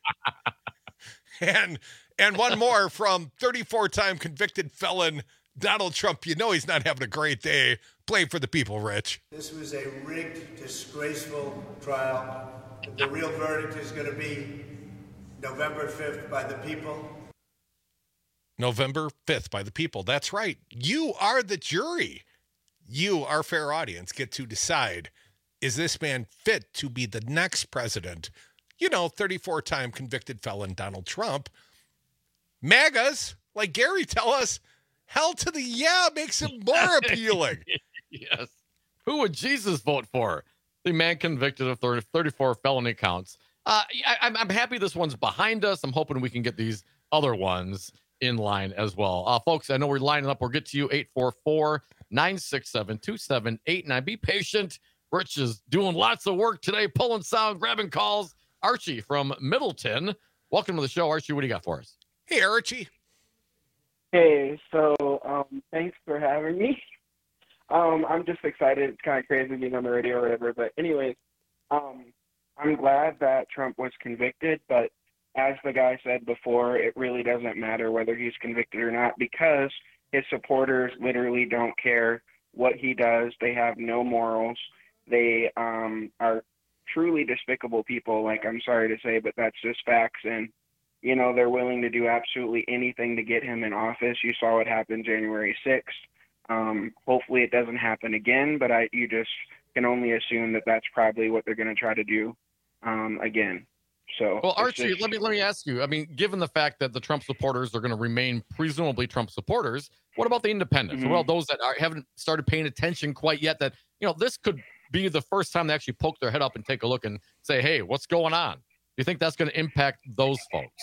And and one more from thirty-four-time convicted felon Donald Trump. You know he's not having a great day. Play for the people, Rich. This was a rigged, disgraceful trial. The real verdict is going to be November fifth by the people. November fifth by the people. That's right. You are the jury. You, our fair audience, get to decide, is this man fit to be the next president? You know, thirty-four-time convicted felon Donald Trump. MAGAs, like Gary tell us, hell to the yeah makes him more appealing. Yes. Who would Jesus vote for? The man convicted of thirty, thirty-four felony counts. Uh, I, I'm, I'm happy this one's behind us. I'm hoping we can get these other ones in line as well. Uh, folks, I know we're lining up. We'll get to you, eight four four, nine six seven, two seven eight nine. Be patient. Rich is doing lots of work today, pulling sound, grabbing calls. Archie from Middleton. Welcome to the show, Archie. What do you got for us? Hey, Archie. Hey, so um, thanks for having me. Um, I'm just excited. It's kind of crazy being on the radio or whatever. But anyways, um, I'm glad that Trump was convicted. But as the guy said before, it really doesn't matter whether he's convicted or not because his supporters literally don't care what he does. They have no morals. They um, are truly despicable people. Like, I'm sorry to say, but that's just facts. And you know, they're willing to do absolutely anything to get him in office. You saw what happened January sixth. Um, hopefully it doesn't happen again, but I, you just can only assume that that's probably what they're going to try to do um, again. So, well, it's Archie, just- let me let me ask you. I mean, given the fact that the Trump supporters are going to remain presumably Trump supporters, what about the independents? Mhm. What about those that are, haven't started paying attention quite yet? That you know, this could be the first time they actually poke their head up and take a look and say, "Hey, what's going on?" Do you think that's going to impact those folks?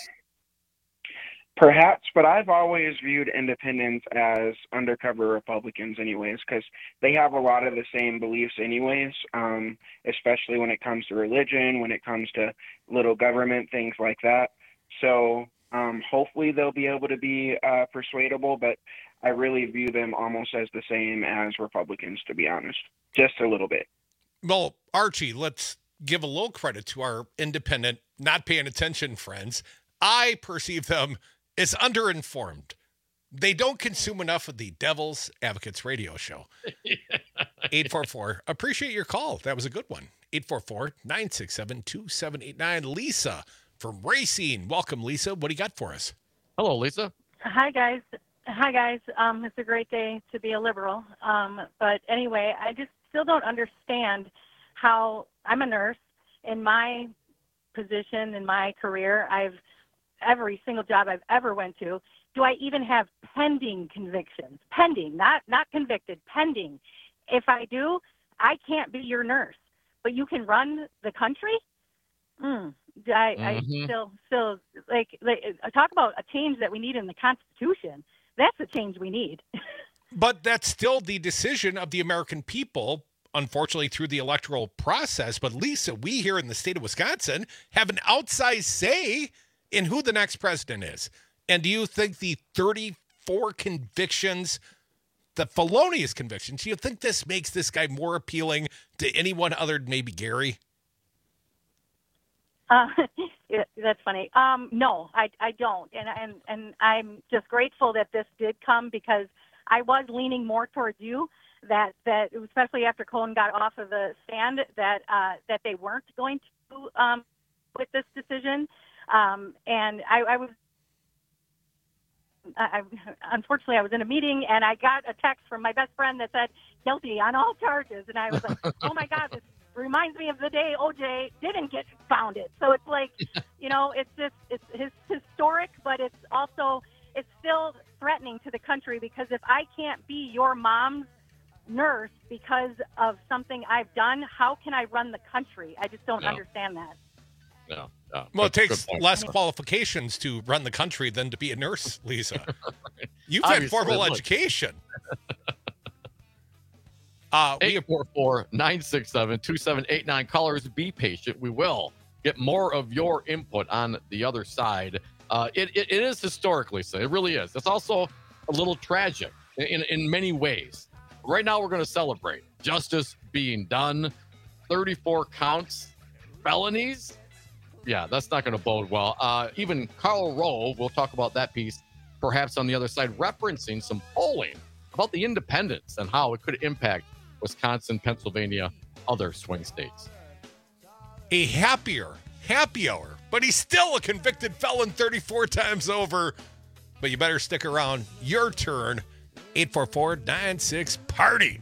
Perhaps, but I've always viewed independents as undercover Republicans anyways, because they have a lot of the same beliefs anyways, um, especially when it comes to religion, when it comes to little government, things like that. So um, hopefully they'll be able to be uh, persuadable, but I really view them almost as the same as Republicans, to be honest, just a little bit. Well, Archie, let's give a little credit to our independent, not paying attention friends. I perceive them as underinformed. They don't consume enough of the Devil's Advocates radio show. eight four four. Appreciate your call. That was a good one. eight four four, nine six seven, two seven eight nine. Lisa from Racine. Welcome, Lisa. What do you got for us? Hello, Lisa. Hi, guys. Hi, guys. Um, it's a great day to be a liberal. Um, but anyway, I just still don't understand how I'm a nurse. In my position, in my career, I've every single job I've ever went to, do I even have pending convictions? Pending, not not convicted, pending. If I do, I can't be your nurse, but you can run the country? Mm, I, Mhm. I still, still, like, like, talk about a change that we need in the Constitution. That's a change we need. But that's still the decision of the American people, unfortunately, through the electoral process. But Lisa, we here in the state of Wisconsin have an outsized say in who the next president is. And do you think the thirty-four convictions, the felonious convictions, do you think this makes this guy more appealing to anyone other than maybe Gary? Uh, yeah, that's funny. Um, no, I, I don't. And, and, and I'm just grateful that this did come because I was leaning more towards you that, that especially after Cohen got off of the stand, that, uh, that they weren't going to, um, with this decision. Um, and I, I was, I, unfortunately, I was in a meeting and I got a text from my best friend that said guilty on all charges. And I was like, oh my God, this reminds me of the day O J didn't get founded. So it's like, you know, it's just, it's, it's historic, but it's also, it's still threatening to the country because if I can't be your mom's nurse because of something I've done, how can I run the country? I just don't No. understand that. No, no. Well, it Good- takes good point. less qualifications to run the country than to be a nurse, Lisa. You've Obviously, had formal look. education. Uh, eight four four, nine six seven, two seven eight nine. Callers, be patient. We will get more of your input on the other side. Uh, it, it, it is historic, Lisa. It really is. It's also a little tragic in, in many ways. Right now, we're going to celebrate justice being done. thirty-four counts, felonies. Yeah, that's not going to bode well. Uh, even Karl Rove, we'll talk about that piece, perhaps on the other side, referencing some polling about the independents and how it could impact Wisconsin, Pennsylvania, other swing states. a happier, happy hour, but he's still a convicted felon thirty-four times over. But you better stick around. Your turn. eight four four, nine six, party.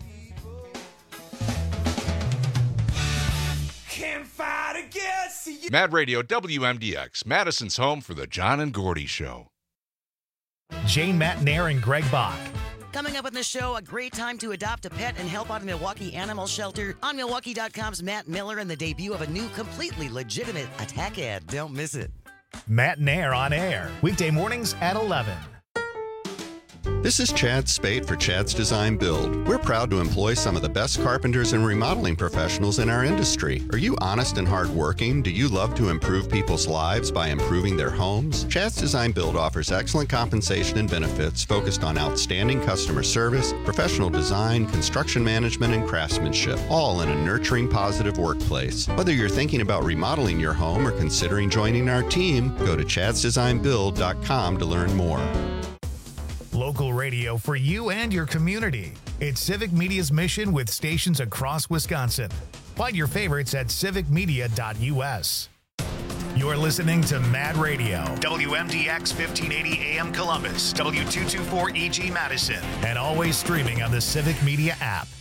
Mad Radio W M D X, Madison's home for the John and Gordy Show. Jane Matt Nair and Greg Bach. Coming up on the show, a great time to adopt a pet and help out a Milwaukee animal shelter. On Milwaukee dot com's Matt Miller and the debut of a new, completely legitimate attack ad. Don't miss it. Matt Nair on air. Weekday mornings at eleven. This is Chad Spate for Chad's Design Build. We're proud to employ some of the best carpenters and remodeling professionals in our industry. Are you honest and hardworking? Do you love to improve people's lives by improving their homes? Chad's Design Build offers excellent compensation and benefits focused on outstanding customer service, professional design, construction management, and craftsmanship, all in a nurturing, positive workplace. Whether you're thinking about remodeling your home or considering joining our team, go to chads design build dot com to learn more. Local radio for you and your community. It's Civic Media's mission with stations across Wisconsin. Find your favorites at civic media dot u s. You're listening to Mad Radio, W M D X fifteen eighty A M Columbus, W two twenty-four E G Madison, and always streaming on the Civic Media app.